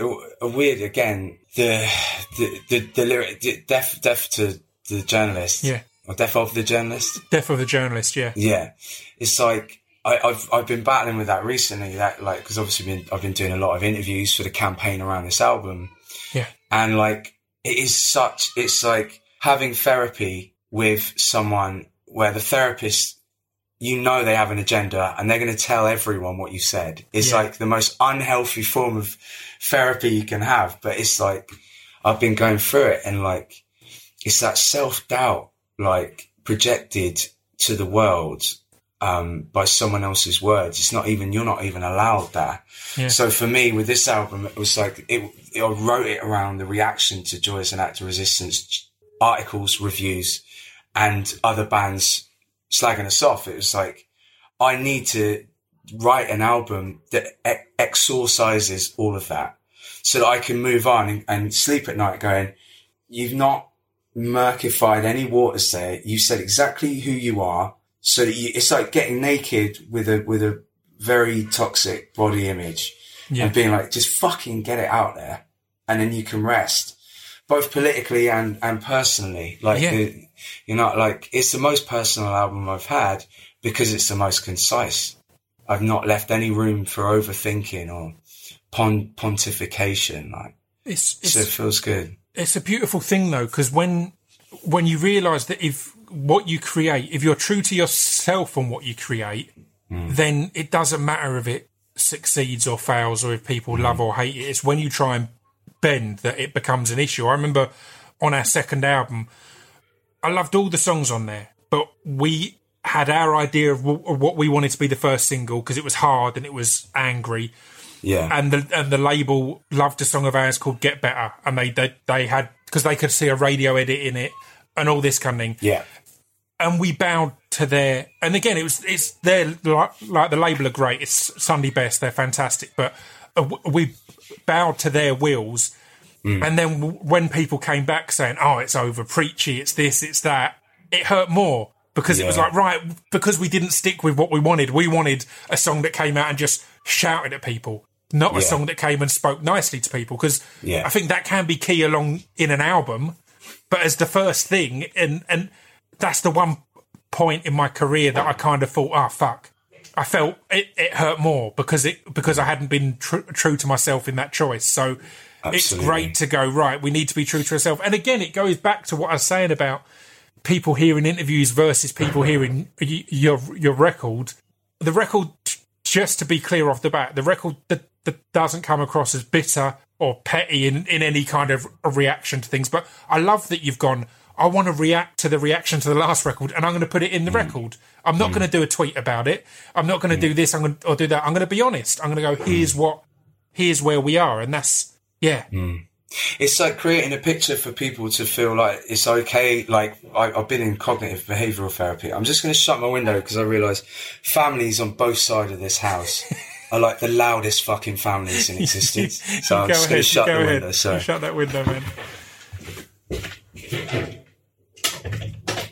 a weird, again, the the the, the lyric, death death to the journalist, yeah, or death of the journalist, death of the journalist, yeah, yeah. It's like I, I've I've been battling with that recently, that like because obviously been, I've been doing a lot of interviews for the campaign around this album, yeah, and like it is such, it's like having therapy with someone where the therapist, you know, they have an agenda and they're going to tell everyone what you said. It's yeah. like the most unhealthy form of therapy you can have. But it's like, I've been going through it, and like, it's that self-doubt, like, projected to the world um, by someone else's words. It's not even, you're not even allowed that. Yeah. So for me, with this album, it was like, it, it, I wrote it around the reaction to Joy as an Act of Resistance, articles, reviews, and other bands slagging us off. It was like, I need to write an album that ex- exorcises all of that so that I can move on and, and sleep at night going, you've not murkified any waters there. You said exactly who you are, so that you, it's like getting naked with a, with a very toxic body image yeah. and being like, just fucking get it out there. And then you can rest, both politically and, and personally. Like, yeah. the, you know, like, it's the most personal album I've had because it's the most concise. I've not left any room for overthinking or pon- pontification. Like, it's, it's, so it feels good. It's a beautiful thing, though, because when when you realise that if what you create, if you're true to yourself on what you create, mm. then it doesn't matter if it succeeds or fails or if people mm. love or hate it. It's when you try and bend that it becomes an issue. I remember on our second album, I loved all the songs on there, but we had our idea of, w- of what we wanted to be the first single because it was hard and it was angry. Yeah. And the and the label loved a song of ours called Get Better, and they they, they had, because they could see a radio edit in it and all this kind of thing. Yeah. And we bowed to their, and again, it was it's their, like, like the label are great. It's Sunday Best, they're fantastic, but uh, we bowed to their wills. Mm. And then w- when people came back saying, "Oh, it's over preachy, it's this, it's that," it hurt more because yeah. it was like, right, because we didn't stick with what we wanted. We wanted a song that came out and just shouted at people, not a yeah. song that came and spoke nicely to people, because yeah. I think that can be key along in an album, but as the first thing, and and that's the one point in my career that I kind of thought, oh, fuck. I felt it, it hurt more because it because I hadn't been tr- true to myself in that choice. So Absolutely. It's great to go, right, we need to be true to ourselves. And again, it goes back to what I was saying about people hearing interviews versus people hearing y- your your record. The record, just to be clear off the bat, the record that, that doesn't come across as bitter or petty in, in any kind of reaction to things. But I love that you've gone, I want to react to the reaction to the last record, and I'm going to put it in the mm. record. I'm not mm. going to do a tweet about it. I'm not going to mm. do this I'm going to, or do that. I'm going to be honest. I'm going to go, here's what, here's where we are. And that's, yeah. Mm. It's like creating a picture for people to feel like it's okay. Like, I, I've been in cognitive behavioural therapy. I'm just going to shut my window because I realise families on both sides of this house are like the loudest fucking families in existence. So I'm just going to shut the ahead. window. Sorry. Shut that window, man.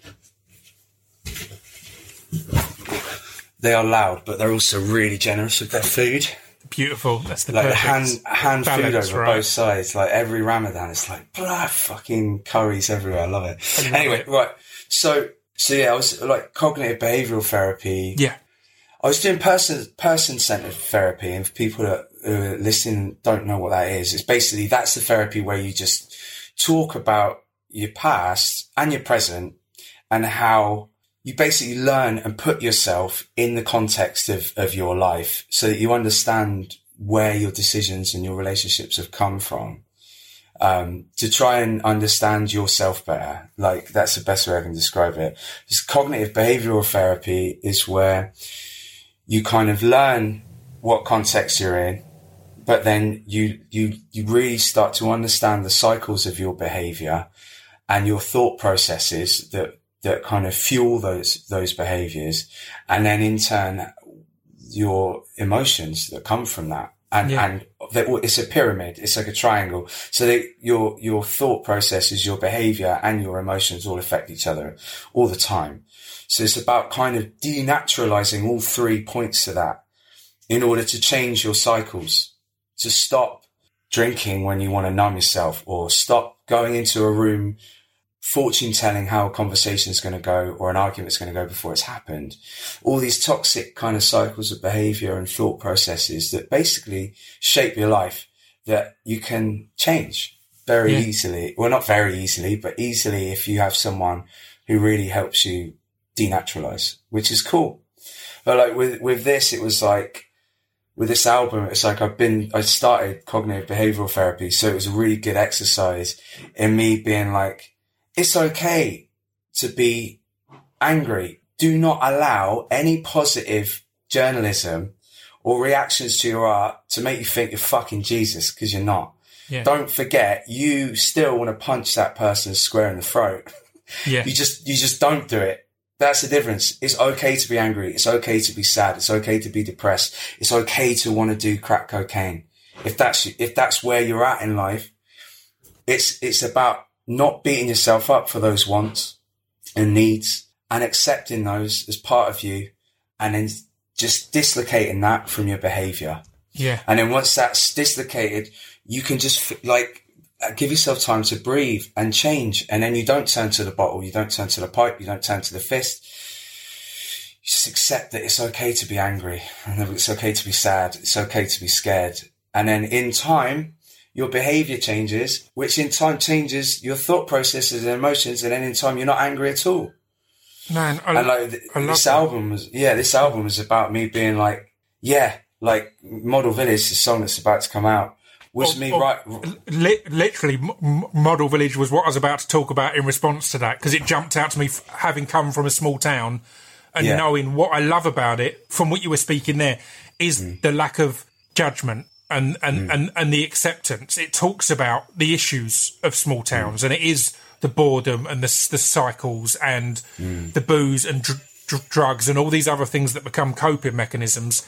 they are loud, but they're also really generous with their food. Beautiful. That's the like the perfect hand hand balance, food over right? both sides. Like every Ramadan, it's like blah, fucking curries everywhere. I love it. I love anyway, it. right. So so yeah, I was like cognitive behavioural therapy. Yeah. I was doing person person centered therapy, and for people that uh, listen don't know what that is, it's basically that's the therapy where you just talk about your past and your present and how you basically learn and put yourself in the context of, of your life so that you understand where your decisions and your relationships have come from, um, to try and understand yourself better. Like, that's the best way I can describe it. This cognitive behavioral therapy is where you kind of learn what context you're in, but then you, you, you really start to understand the cycles of your behavior and your thought processes that, that kind of fuel those, those behaviors. And then in turn, your emotions that come from that. And, yeah. and that, it's a pyramid. It's like a triangle. So that your, your thought processes, your behavior and your emotions all affect each other all the time. So it's about kind of denaturalizing all three points to that in order to change your cycles, to stop drinking when you want to numb yourself, or stop going into a room fortune telling how a conversation is going to go or an argument is going to go before it's happened. All these toxic kind of cycles of behavior and thought processes that basically shape your life that you can change very yeah. easily. Well, not very easily, but easily if you have someone who really helps you denaturalize, which is cool. But like with, with this, it was like, with this album, it's like I've been, I started cognitive behavioral therapy. So it was a really good exercise in me being like, it's okay to be angry. Do not allow any positive journalism or reactions to your art to make you think you're fucking Jesus, because you're not. Yeah. Don't forget, you still want to punch that person square in the throat. Yeah. You just, you just don't do it. That's the difference. It's okay to be angry. It's okay to be sad. It's okay to be depressed. It's okay to want to do crack cocaine. If that's, if that's where you're at in life, it's, it's about not beating yourself up for those wants and needs and accepting those as part of you, and then just dislocating that from your behavior. Yeah. And then once that's dislocated, you can just like give yourself time to breathe and change. And then you don't turn to the bottle. You don't turn to the pipe. You don't turn to the fist. You just accept that it's okay to be angry, and it's okay to be sad. It's okay to be scared. And then in time, your behavior changes, which in time changes your thought processes and emotions. And then in time, you're not angry at all. Man, I, and like th- I love this that. album was, yeah, this album was about me being like, yeah, like Model Village, the song that's about to come out, was oh, me oh, right. Li- literally, M- Model Village was what I was about to talk about in response to that, because it jumped out to me f- having come from a small town and yeah. knowing what I love about it, from what you were speaking there, is mm. the lack of judgment. And and, mm. and and the acceptance. It talks about the issues of small towns, mm. and it is the boredom and the the cycles and mm. the booze and dr- dr- drugs and all these other things that become coping mechanisms.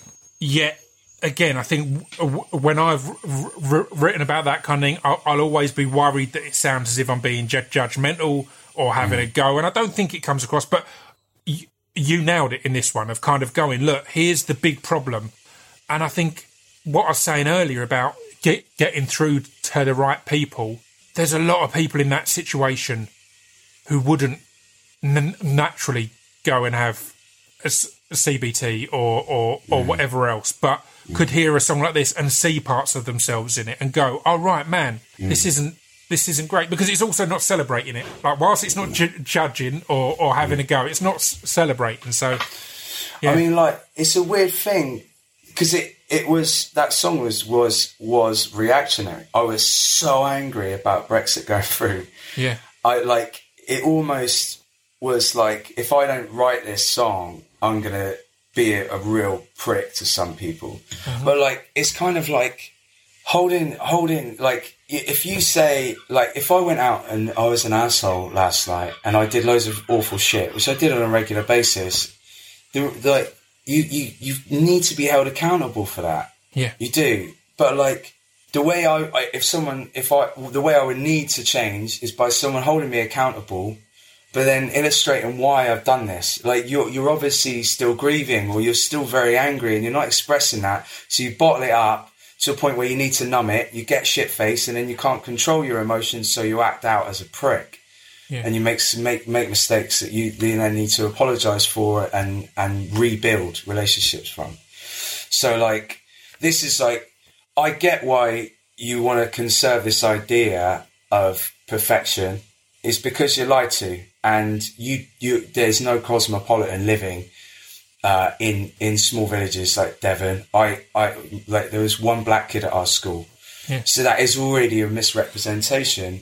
Yet, again, I think w- when I've r- r- written about that kind of thing, I'll, I'll always be worried that it sounds as if I'm being ju- judgmental or having mm. a go, and I don't think it comes across. But y- you nailed it in this one of kind of going, look, here's the big problem, and I think. What I was saying earlier about get, getting through to the right people, there's a lot of people in that situation who wouldn't n- naturally go and have a, a C B T or or, or mm. whatever else, but mm. could hear a song like this and see parts of themselves in it and go, "Oh right, man, mm. this isn't this isn't great," because it's also not celebrating it. Like whilst it's not ju- judging or, or having mm. a go, it's not s- celebrating. So, yeah. I mean, like it's a weird thing because it. It was, that song was, was, was reactionary. I was so angry about Brexit going through. Yeah. I like, it almost was like, if I don't write this song, I'm going to be a, a real prick to some people. Uh-huh. But like, it's kind of like holding, holding, like, if you say, like, if I went out and I was an asshole last night and I did loads of awful shit, which I did on a regular basis, the, like, You, you, you need to be held accountable for that. Yeah. You do. But like the way I, I, if someone, if I, the way I would need to change is by someone holding me accountable but then illustrating why I've done this. Like, you're, you're obviously still grieving, or you're still very angry, and you're not expressing that. So you bottle it up to a point where you need to numb it, you get shit-faced, and then you can't control your emotions, so you act out as a prick. Yeah. And you make, make make mistakes that you, you then need to apologise for and, and rebuild relationships from. So, like, this is like, I get why you want to conserve this idea of perfection. It's because you're lied to, and you, you there's no cosmopolitan living uh, in in small villages like Devon. I, I like there was one black kid at our school, yeah. So that is already a misrepresentation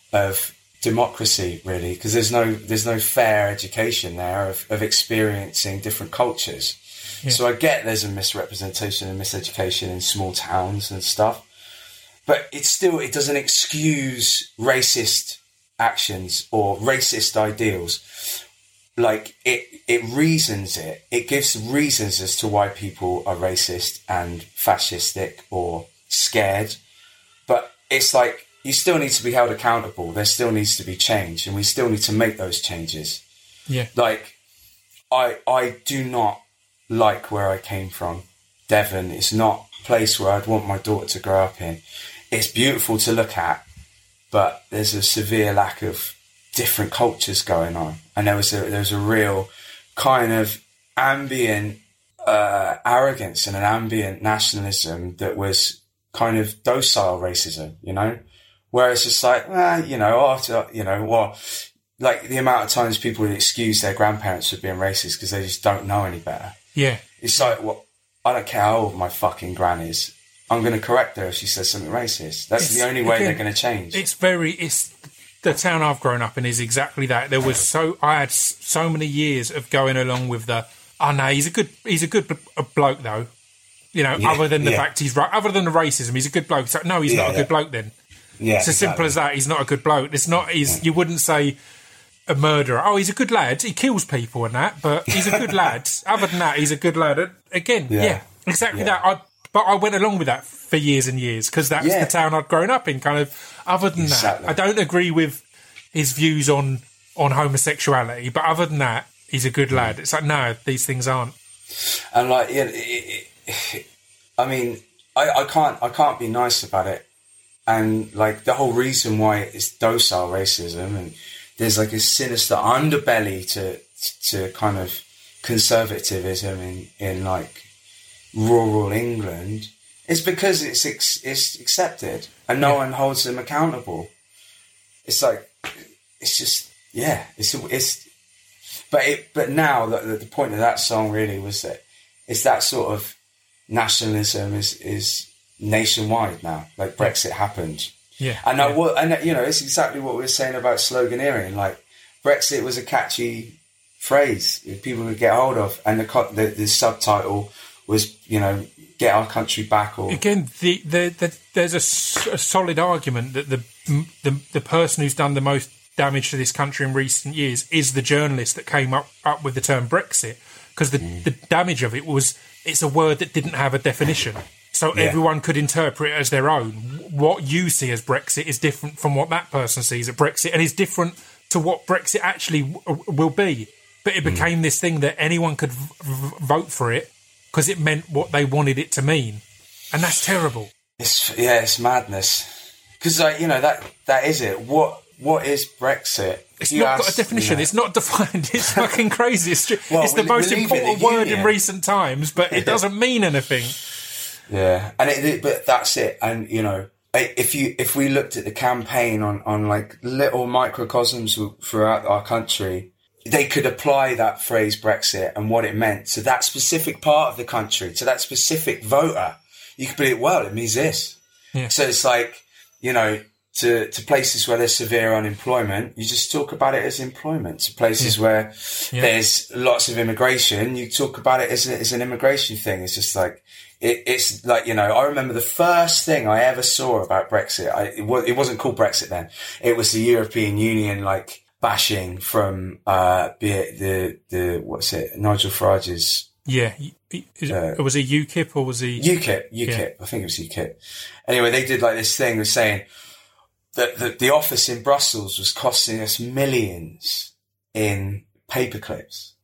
of democracy, really, because there's no there's no fair education there of, of experiencing different cultures. Yeah. So I get there's a misrepresentation and miseducation in small towns and stuff, but it's still it doesn't excuse racist actions or racist ideals. Like it it reasons it it gives reasons as to why people are racist and fascistic or scared, but it's like you still need to be held accountable. There still needs to be change, and we still need to make those changes. Yeah, like I I do not like where I came from. Devon is not a place where I'd want my daughter to grow up in. It's beautiful to look at, but there's a severe lack of different cultures going on, and there was a there was a real kind of ambient uh, arrogance and an ambient nationalism that was kind of docile racism, you know. Whereas it's like, eh, you know, after you know, well, like the amount of times people would excuse their grandparents for being racist because they just don't know any better. Yeah, it's like, well, I don't care how old my fucking gran is. I'm going to correct her if she says something racist. That's it's, the only way again, they're going to change. It's very, it's the town I've grown up in is exactly that. There was so, I had so many years of going along with the, oh no, he's a good, he's a good bloke though. You know, yeah, other than the yeah. fact he's right, other than the racism, he's a good bloke. So, no, he's yeah, not a yeah. good bloke then. Yeah, it's as exactly. simple as that. He's not a good bloke. It's not, he's, yeah. you wouldn't say a murderer. Oh, he's a good lad. He kills people and that, but he's a good lad. Other than that, he's a good lad. Again, yeah, yeah exactly yeah. that. I, But I went along with that for years and years because that's yeah. the town I'd grown up in. Kind of. Other than exactly. that, I don't agree with his views on, on homosexuality. But other than that, he's a good lad. It's like, no, these things aren't. And like, yeah, it, it, it, I mean, I, I can't I can't be nice about it. And like the whole reason why it's docile racism, and there's like a sinister underbelly to to kind of conservatism in in like rural England, is because it's ex- it's accepted and no yeah. one holds them accountable. It's like it's just yeah, it's it's. But it but now the, the point of that song really was that it's that sort of nationalism is is nationwide now. Like Brexit happened, yeah, and yeah. I and you know it's exactly what we were saying about sloganeering. Like Brexit was a catchy phrase people could get hold of, and the the, the subtitle was, you know, get our country back. Or again, the, the, the, there's a, a solid argument that the, the the person who's done the most damage to this country in recent years is the journalist that came up, up with the term Brexit, because the, mm. the damage of it was it's a word that didn't have a definition, so yeah. everyone could interpret it as their own. What you see as Brexit is different from what that person sees as Brexit, and is different to what Brexit actually w- will be. But it became mm. this thing that anyone could v- v- vote for it, because it meant what they wanted it to mean, and that's terrible. It's yeah, it's madness. Because like you know that that is it. What what is Brexit? It's you not ask, got a definition. You know, it's not defined. It's fucking crazy. It's, just, well, it's the we, most important word in recent times, but it doesn't mean anything. Yeah, and it, it, but that's it. And you know, if you if we looked at the campaign on on like little microcosms throughout our country, they could apply that phrase Brexit and what it meant to that specific part of the country, to that specific voter. You could put it, well, it means this. Yeah. So it's like, you know, to, to places where there's severe unemployment, you just talk about it as employment. To places yeah. where yeah. there's lots of immigration, you talk about it as, a, as an immigration thing. It's just like, it, it's like, you know, I remember the first thing I ever saw about Brexit. I, it, was, it wasn't called Brexit then. It was the European Union, like, bashing from uh be it the the what's it Nigel Farage's yeah is, uh, was it UKIP or was he UKIP UKIP yeah. I think it was UKIP. Anyway, they did like this thing was saying that the, the office in Brussels was costing us millions in paper clips.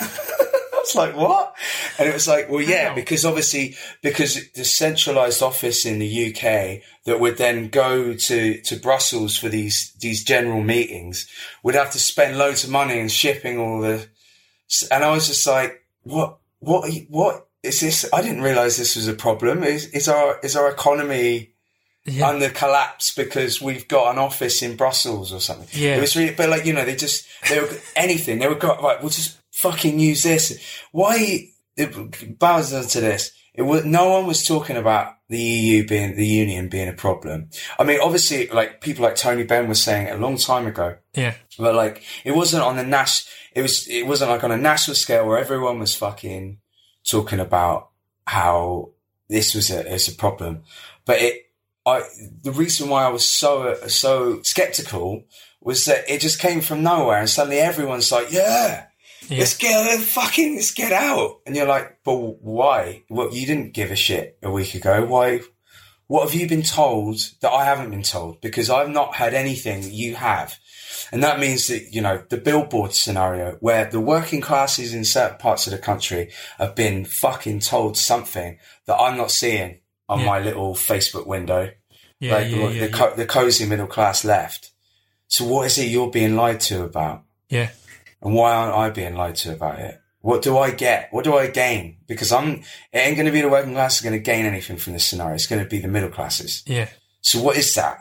I was like, what? And it was like, well, yeah, because obviously, because the centralised office in the U K that would then go to, to Brussels for these, these general meetings would have to spend loads of money in shipping all the, and I was just like, what, what, what is this? I didn't realise this was a problem. Is, is our, is our economy yeah. under collapse because we've got an office in Brussels or something? Yeah. It was really, but like, you know, they just, they were anything. They would go, right, we'll just fucking use this. Why, it bows down to this. It was, no one was talking about the E U being, the union being a problem. I mean, obviously, like, people like Tony Benn was saying it a long time ago. Yeah. But like, it wasn't on the nas, it was, it wasn't like on a national scale where everyone was fucking talking about how this was a, it's a problem. But it, I, the reason why I was so, so skeptical was that it just came from nowhere and suddenly everyone's like, yeah. Yeah. Let's get let's fucking let's get out. And you're like, but why? Well, you didn't give a shit a week ago. Why? What have you been told that I haven't been told? Because I've not had anything that you have. And that means that, you know, the billboard scenario where the working classes in certain parts of the country have been fucking told something that I'm not seeing on yeah. my little Facebook window. Yeah, like yeah, the, yeah, the, co- yeah. the cozy middle class left. So what is it you're being lied to about? Yeah. And why aren't I being lied to about it? What do I get? What do I gain? Because I'm, it ain't going to be the working class that's going to gain anything from this scenario. It's going to be the middle classes. Yeah. So what is that?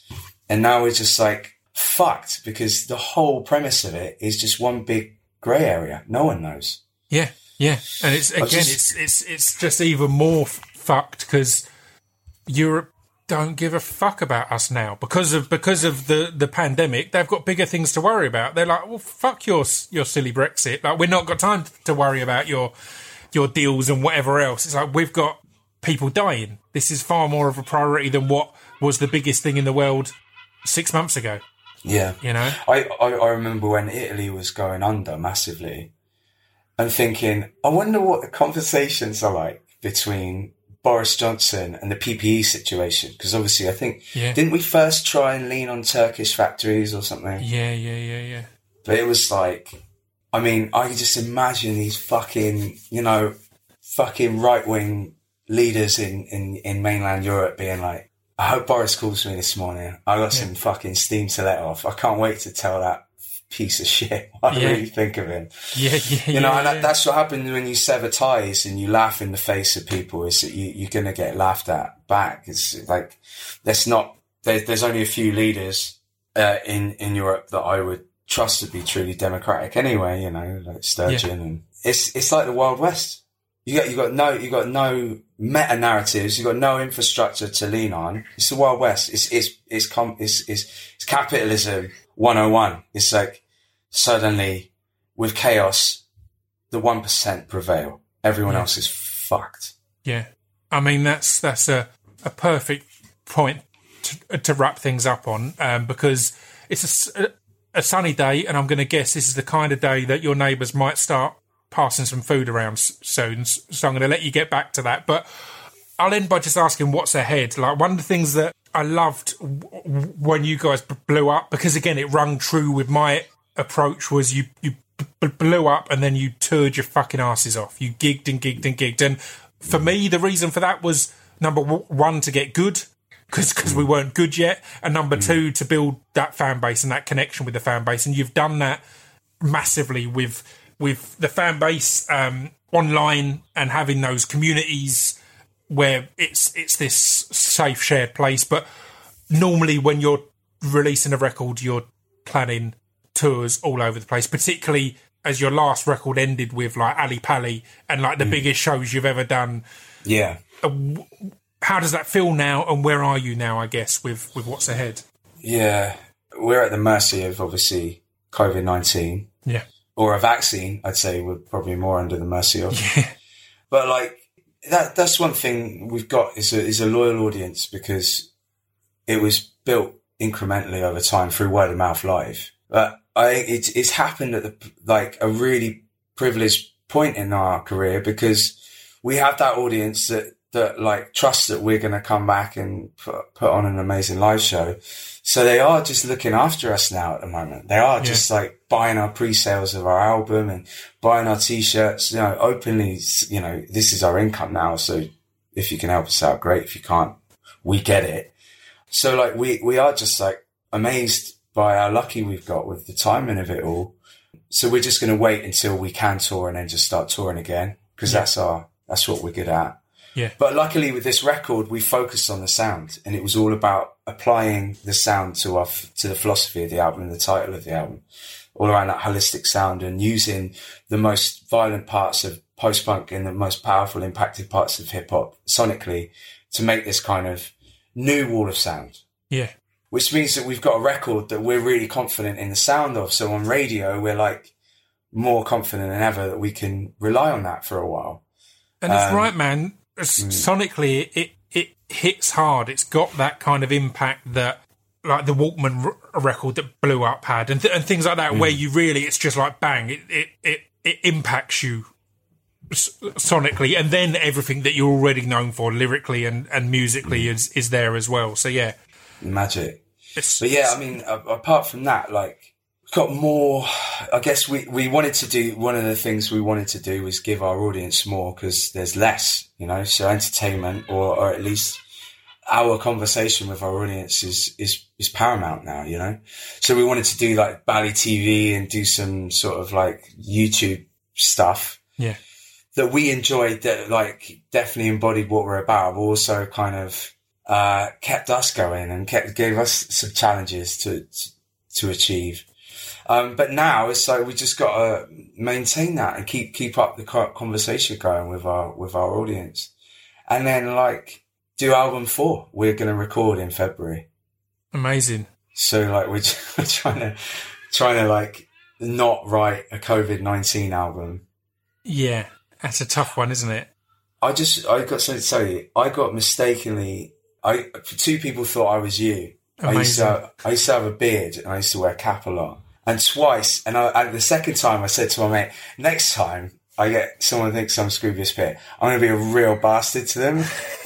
And now we're just like fucked because the whole premise of it is just one big grey area. No one knows. Yeah. Yeah. And it's, again, just, it's, it's, it's just even more f- fucked because Europe don't give a fuck about us now because of because of the, the pandemic. They've got bigger things to worry about. They're like, well, fuck your your silly Brexit. Like, we're not got time to worry about your your deals and whatever else. It's like we've got people dying. This is far more of a priority than what was the biggest thing in the world six months ago. Yeah, you know. I I, I remember when Italy was going under massively, and thinking, I wonder what the conversations are like between Boris Johnson and the P P E situation, because obviously I think yeah. didn't we first try and lean on Turkish factories or something? Yeah, yeah, yeah, yeah. But it was like, I mean, I could just imagine these fucking, you know, fucking right wing leaders in, in, in mainland Europe being like, I hope Boris calls me this morning. I got yeah. some fucking steam to let off. I can't wait to tell that piece of shit what I yeah. really think of him. Yeah, yeah, you know, yeah, and that, yeah. that's what happens when you sever ties and you laugh in the face of people. Is that you, you're going to get laughed at back? It's like there's not there, there's only a few leaders uh, in in Europe that I would trust to be truly democratic. Anyway, you know, like Sturgeon, yeah. and it's it's like the Wild West. You got you got no you got no meta narratives. You got no infrastructure to lean on. It's the Wild West. It's it's it's com- it's, it's, it's capitalism one oh one. It's like suddenly with chaos, the one percent prevail. Everyone yeah. else is fucked. Yeah. I mean, that's that's a, a perfect point to, to wrap things up on, um, because it's a, a sunny day, and I'm going to guess this is the kind of day that your neighbours might start passing some food around soon. So I'm going to let you get back to that. But I'll end by just asking what's ahead. Like, one of the things that I loved w- when you guys b- blew up, because again, it rung true with my approach, was you, you b- blew up and then you toured your fucking asses off. You gigged and gigged and gigged. And for me, the reason for that was, number one, to get good, because because we weren't good yet, and number mm. two, to build that fan base and that connection with the fan base. And you've done that massively with with the fan base um, online, and having those communities where it's it's this safe, shared place. But normally when you're releasing a record, you're planning tours all over the place, particularly as your last record ended with like Ali Pali and like the mm. biggest shows you've ever done. Yeah. Uh, how does that feel now, and where are you now, I guess, with, with what's ahead? Yeah. We're at the mercy of, obviously, covid nineteen. Yeah. Or a vaccine, I'd say we're probably more under the mercy of. Yeah. But like, that that's one thing we've got is a, is a loyal audience, because it was built incrementally over time through word of mouth live. But I it, it's happened at the, like a really privileged point in our career, because we have that audience that that like trust that we're going to come back and put, put on an amazing live show. So they are just looking after us now at the moment. They are just yeah. like buying our pre-sales of our album and buying our t-shirts, you know, openly, you know, this is our income now. So if you can help us out, great. If you can't, we get it. So like we, we are just like amazed by how lucky we've got with the timing of it all. So we're just going to wait until we can tour and then just start touring again. Cause yeah. that's our, that's what we're good at. Yeah. But luckily with this record, we focused on the sound, and it was all about applying the sound to our, to the philosophy of the album and the title of the album, all around that holistic sound, and using the most violent parts of post-punk and the most powerful impacted parts of hip hop sonically to make this kind of new wall of sound. Yeah. Which means that we've got a record that we're really confident in the sound of. So on radio, we're like more confident than ever that we can rely on that for a while. And it's um, right, man. Sonically, it it hits hard. It's got that kind of impact that, like the Walkman r- record that blew up had, and th- and things like that, mm. where you really, it's just like bang, it it it, it impacts you s- sonically, and then everything that you're already known for lyrically and, and musically mm. is is there as well. So yeah, magic. It's, but yeah, I mean, a- apart from that, like. Got more, I guess we, we wanted to do, one of the things we wanted to do was give our audience more because there's less, you know, so entertainment or, or at least our conversation with our audience is, is, is paramount now, you know? So we wanted to do like Bally T V and do some sort of like YouTube stuff. Yeah. That we enjoyed, that like definitely embodied what we're about, but also kind of, uh, kept us going and kept, gave us some challenges to, to, to achieve. Um, but now it's like we just got to maintain that and keep keep up the conversation going with our with our audience, and then like do album four. We're going to record in February. Amazing. So like we're, we're trying to trying to like not write a COVID nineteen album. Yeah, that's a tough one, isn't it? I just I got something to tell you. I got mistakenly. I two people thought I was you. Amazing. I used to have, I used to have a beard and I used to wear a cap a lot. And twice, and, I, and the second time I said to my mate, next time I get someone thinks I'm Scroobius Pip, I'm going to be a real bastard to them.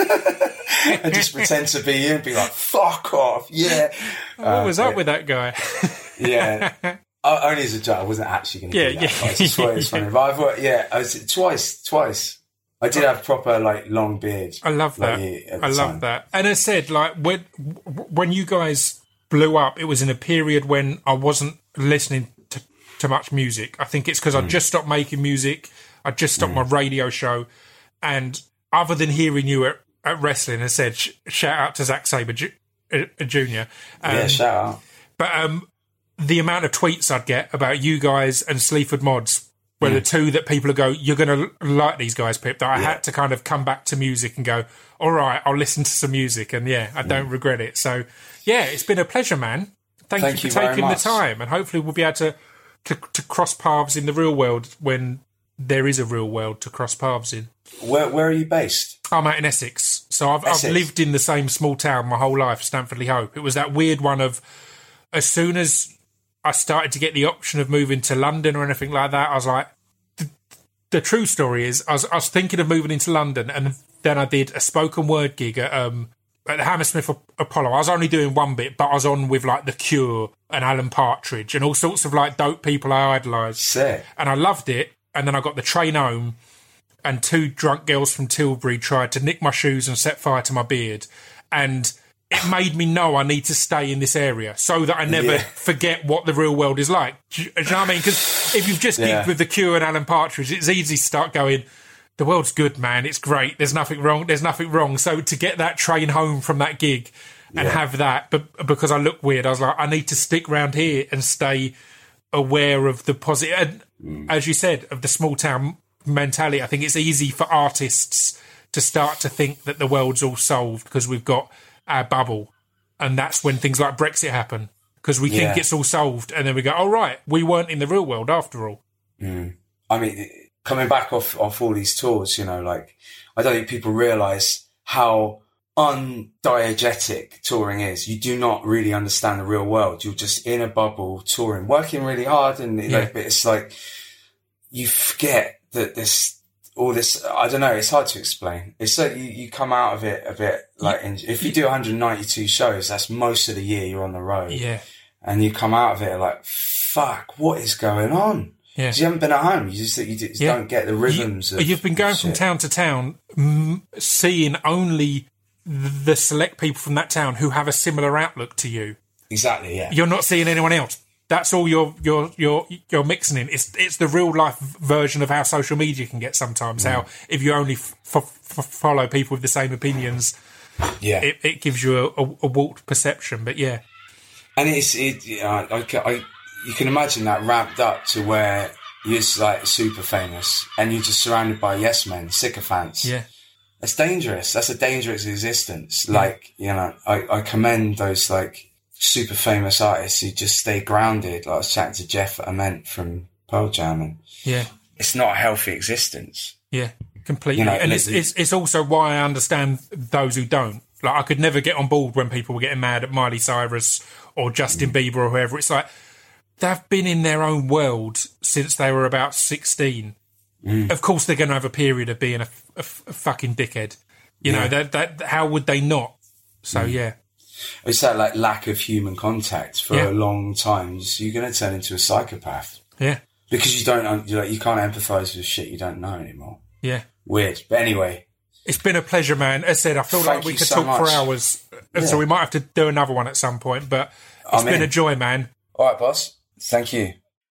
And just pretend to be you and be like, fuck off, yeah. What uh, was up yeah. with that guy? Yeah. I, only as a joke, I wasn't actually going to yeah, do that. Yeah, I just thought it was funny. But I've worked, yeah, I was, twice, twice. I did have proper, like, long beard. I love that. Like I love time. that. And as I said, like, when, when you guys blew up, it was in a period when I wasn't listening to, to much music. I think it's because mm. I just stopped making music. I just stopped mm. my radio show. And other than hearing you at, at wrestling, I said, sh- shout out to Zack Sabre Ju- uh, Junior Um, yeah, shout out. But um, the amount of tweets I'd get about you guys and Sleaford Mods were mm. the two that people would go, you're going to like these guys, Pip, that I yeah. had to kind of come back to music and go, all right, I'll listen to some music. And yeah, I don't mm. regret it. So yeah, it's been a pleasure, man. Thank, Thank you for you taking the time. And hopefully we'll be able to, to, to cross paths in the real world when there is a real world to cross paths in. Where Where are you based? I'm out in Essex. So I've, Essex. I've lived in the same small town my whole life, Stamford-le-Hope. It was that weird one of, as soon as I started to get the option of moving to London or anything like that, I was like, the, the true story is I was, I was thinking of moving into London, and then I did a spoken word gig at, um, at the Hammersmith Apollo. I was only doing one bit, but I was on with like The Cure and Alan Partridge and all sorts of like dope people I idolised. Sick. And I loved it. And then I got the train home, and two drunk girls from Tilbury tried to nick my shoes and set fire to my beard. And it made me know I need to stay in this area so that I never yeah. forget what the real world is like. Do you, do you know what I mean? Because if you've just yeah. gigged with The Cure and Alan Partridge, it's easy to start going, the world's good, man. It's great. There's nothing wrong. There's nothing wrong. So to get that train home from that gig and yeah. have that, but because I look weird, I was like, I need to stick around here and stay aware of the positive. And mm. as you said, of the small town mentality, I think it's easy for artists to start to think that the world's all solved because we've got our bubble. And that's when things like Brexit happen, because we yeah. think it's all solved. And then we go, oh, right, we weren't in the real world after all. Mm. I mean, coming back off, off all these tours, you know, like, I don't think people realise how undiegetic touring is. You do not really understand the real world. You're just in a bubble touring, working really hard. And yeah. like, but it's like, you forget that there's all this, I don't know, it's hard to explain. It's like you, you come out of it a bit like, in, if you do one hundred ninety-two shows, that's most of the year you're on the road. Yeah. And you come out of it like, fuck, what is going on? Yeah. 'Cause you haven't been at home. You just, you just Yeah. don't get the rhythms you, of You've been going shit. from town to town, mm, seeing only the select people from that town who have a similar outlook to you. Exactly, yeah. You're not seeing anyone else. That's all you're you're you're you're mixing in. It's it's the real life version of how social media can get sometimes. Mm. How if you only f- f- f- follow people with the same opinions, Yeah. it, it gives you a, a, a warped perception. But yeah, And it's, it, you know, I, I, you can imagine that ramped up to where you're just like super famous and you're just surrounded by yes men, sycophants. yeah, That's dangerous. That's a dangerous existence. Like, you know, I, I commend those like super famous artists who just stay grounded. Like I was chatting to Jeff Ament from Pearl Jam, and yeah, it's not a healthy existence. yeah, completely. You know, and it's, it- it's it's also why I understand those who don't. Like I could never get on board when people were getting mad at Miley Cyrus or Justin Bieber or whoever. It's like they've been in their own world since they were about sixteen. Mm. Of course, they're going to have a period of being a, a, a fucking dickhead. You Yeah. know, that, that how would they not? So, mm. yeah. It's that like lack of human contact for Yeah. a long time. You're going to turn into a psychopath Yeah. because you don't, you like, you can't empathise with shit you don't know anymore. Yeah. Weird. But anyway. It's been a pleasure, man. As I said, I feel Thank like we you could so talk much. for hours. Yeah. So we might have to do another one at some point. But it's I'm been in. a joy, man. All right, boss. Thank you.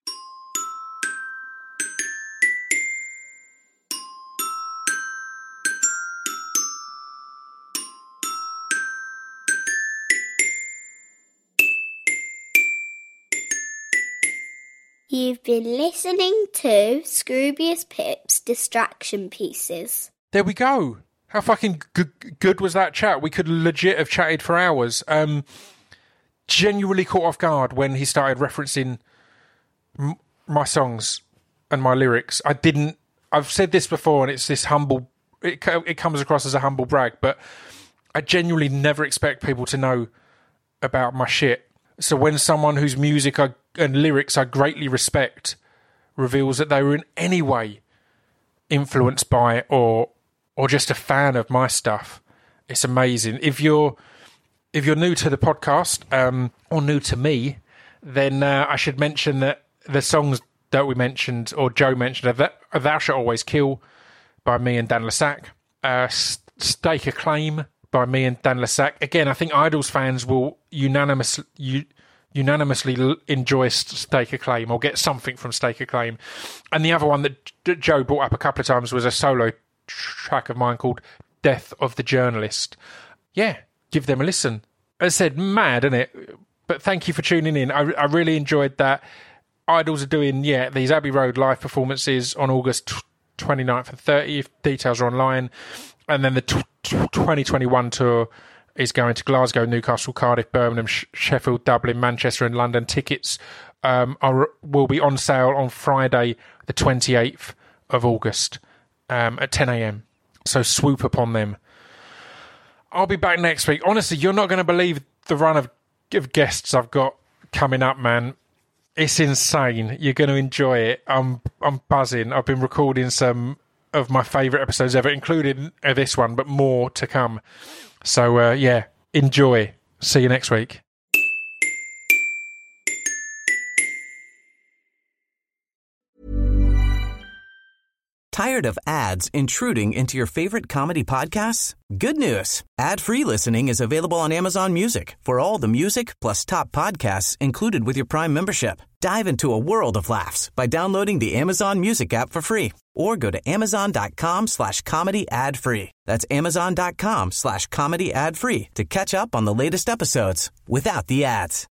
You've been listening to Scroobius Pip's Distraction Pieces. There we go. How fucking good, good was that chat? We could legit have chatted for hours. Um, genuinely caught off guard when he started referencing m- my songs and my lyrics. I didn't. I've said this before, and it's this humble. It co- it comes across as a humble brag, but I genuinely never expect people to know about my shit. So when someone whose music I, and lyrics I greatly respect reveals that they were in any way influenced by or or just a fan of my stuff, it's amazing. If you're if you're new to the podcast um, or new to me, then uh, I should mention that the songs that we mentioned or Joe mentioned are Thou Shalt Always Kill by me and Dan Lassac, uh, Stake a Claim by me and Dan Lassac. Again, I think Idols fans will unanimous, u- unanimously l- enjoy Stake a Claim or get something from Stake a Claim. And the other one that J- Joe brought up a couple of times was a solo track of mine called Death of the Journalist. Yeah, give them a listen. As I said, mad, isn't it? But thank you for tuning in. I, I really enjoyed that. Idols are doing, yeah, these Abbey Road live performances on August twenty-ninth and thirtieth. Details are online. And then the t- t- twenty twenty-one tour is going to Glasgow, Newcastle, Cardiff, Birmingham, Sh- Sheffield, Dublin, Manchester and London. Tickets um, are will be on sale on Friday, the twenty-eighth of August um, at ten a.m. So swoop upon them. I'll be back next week. Honestly, you're not going to believe the run of, of guests I've got coming up, man. It's insane. You're going to enjoy it. I'm I'm buzzing. I've been recording some of my favourite episodes ever, including uh, this one, but more to come. So, uh, yeah, enjoy. See you next week. Tired of ads intruding into your favorite comedy podcasts? Good news. Ad-free listening is available on Amazon Music for all the music plus top podcasts included with your Prime membership. Dive into a world of laughs by downloading the Amazon Music app for free or go to amazon.com slash comedy ad free. That's amazon.com slash comedy ad free to catch up on the latest episodes without the ads.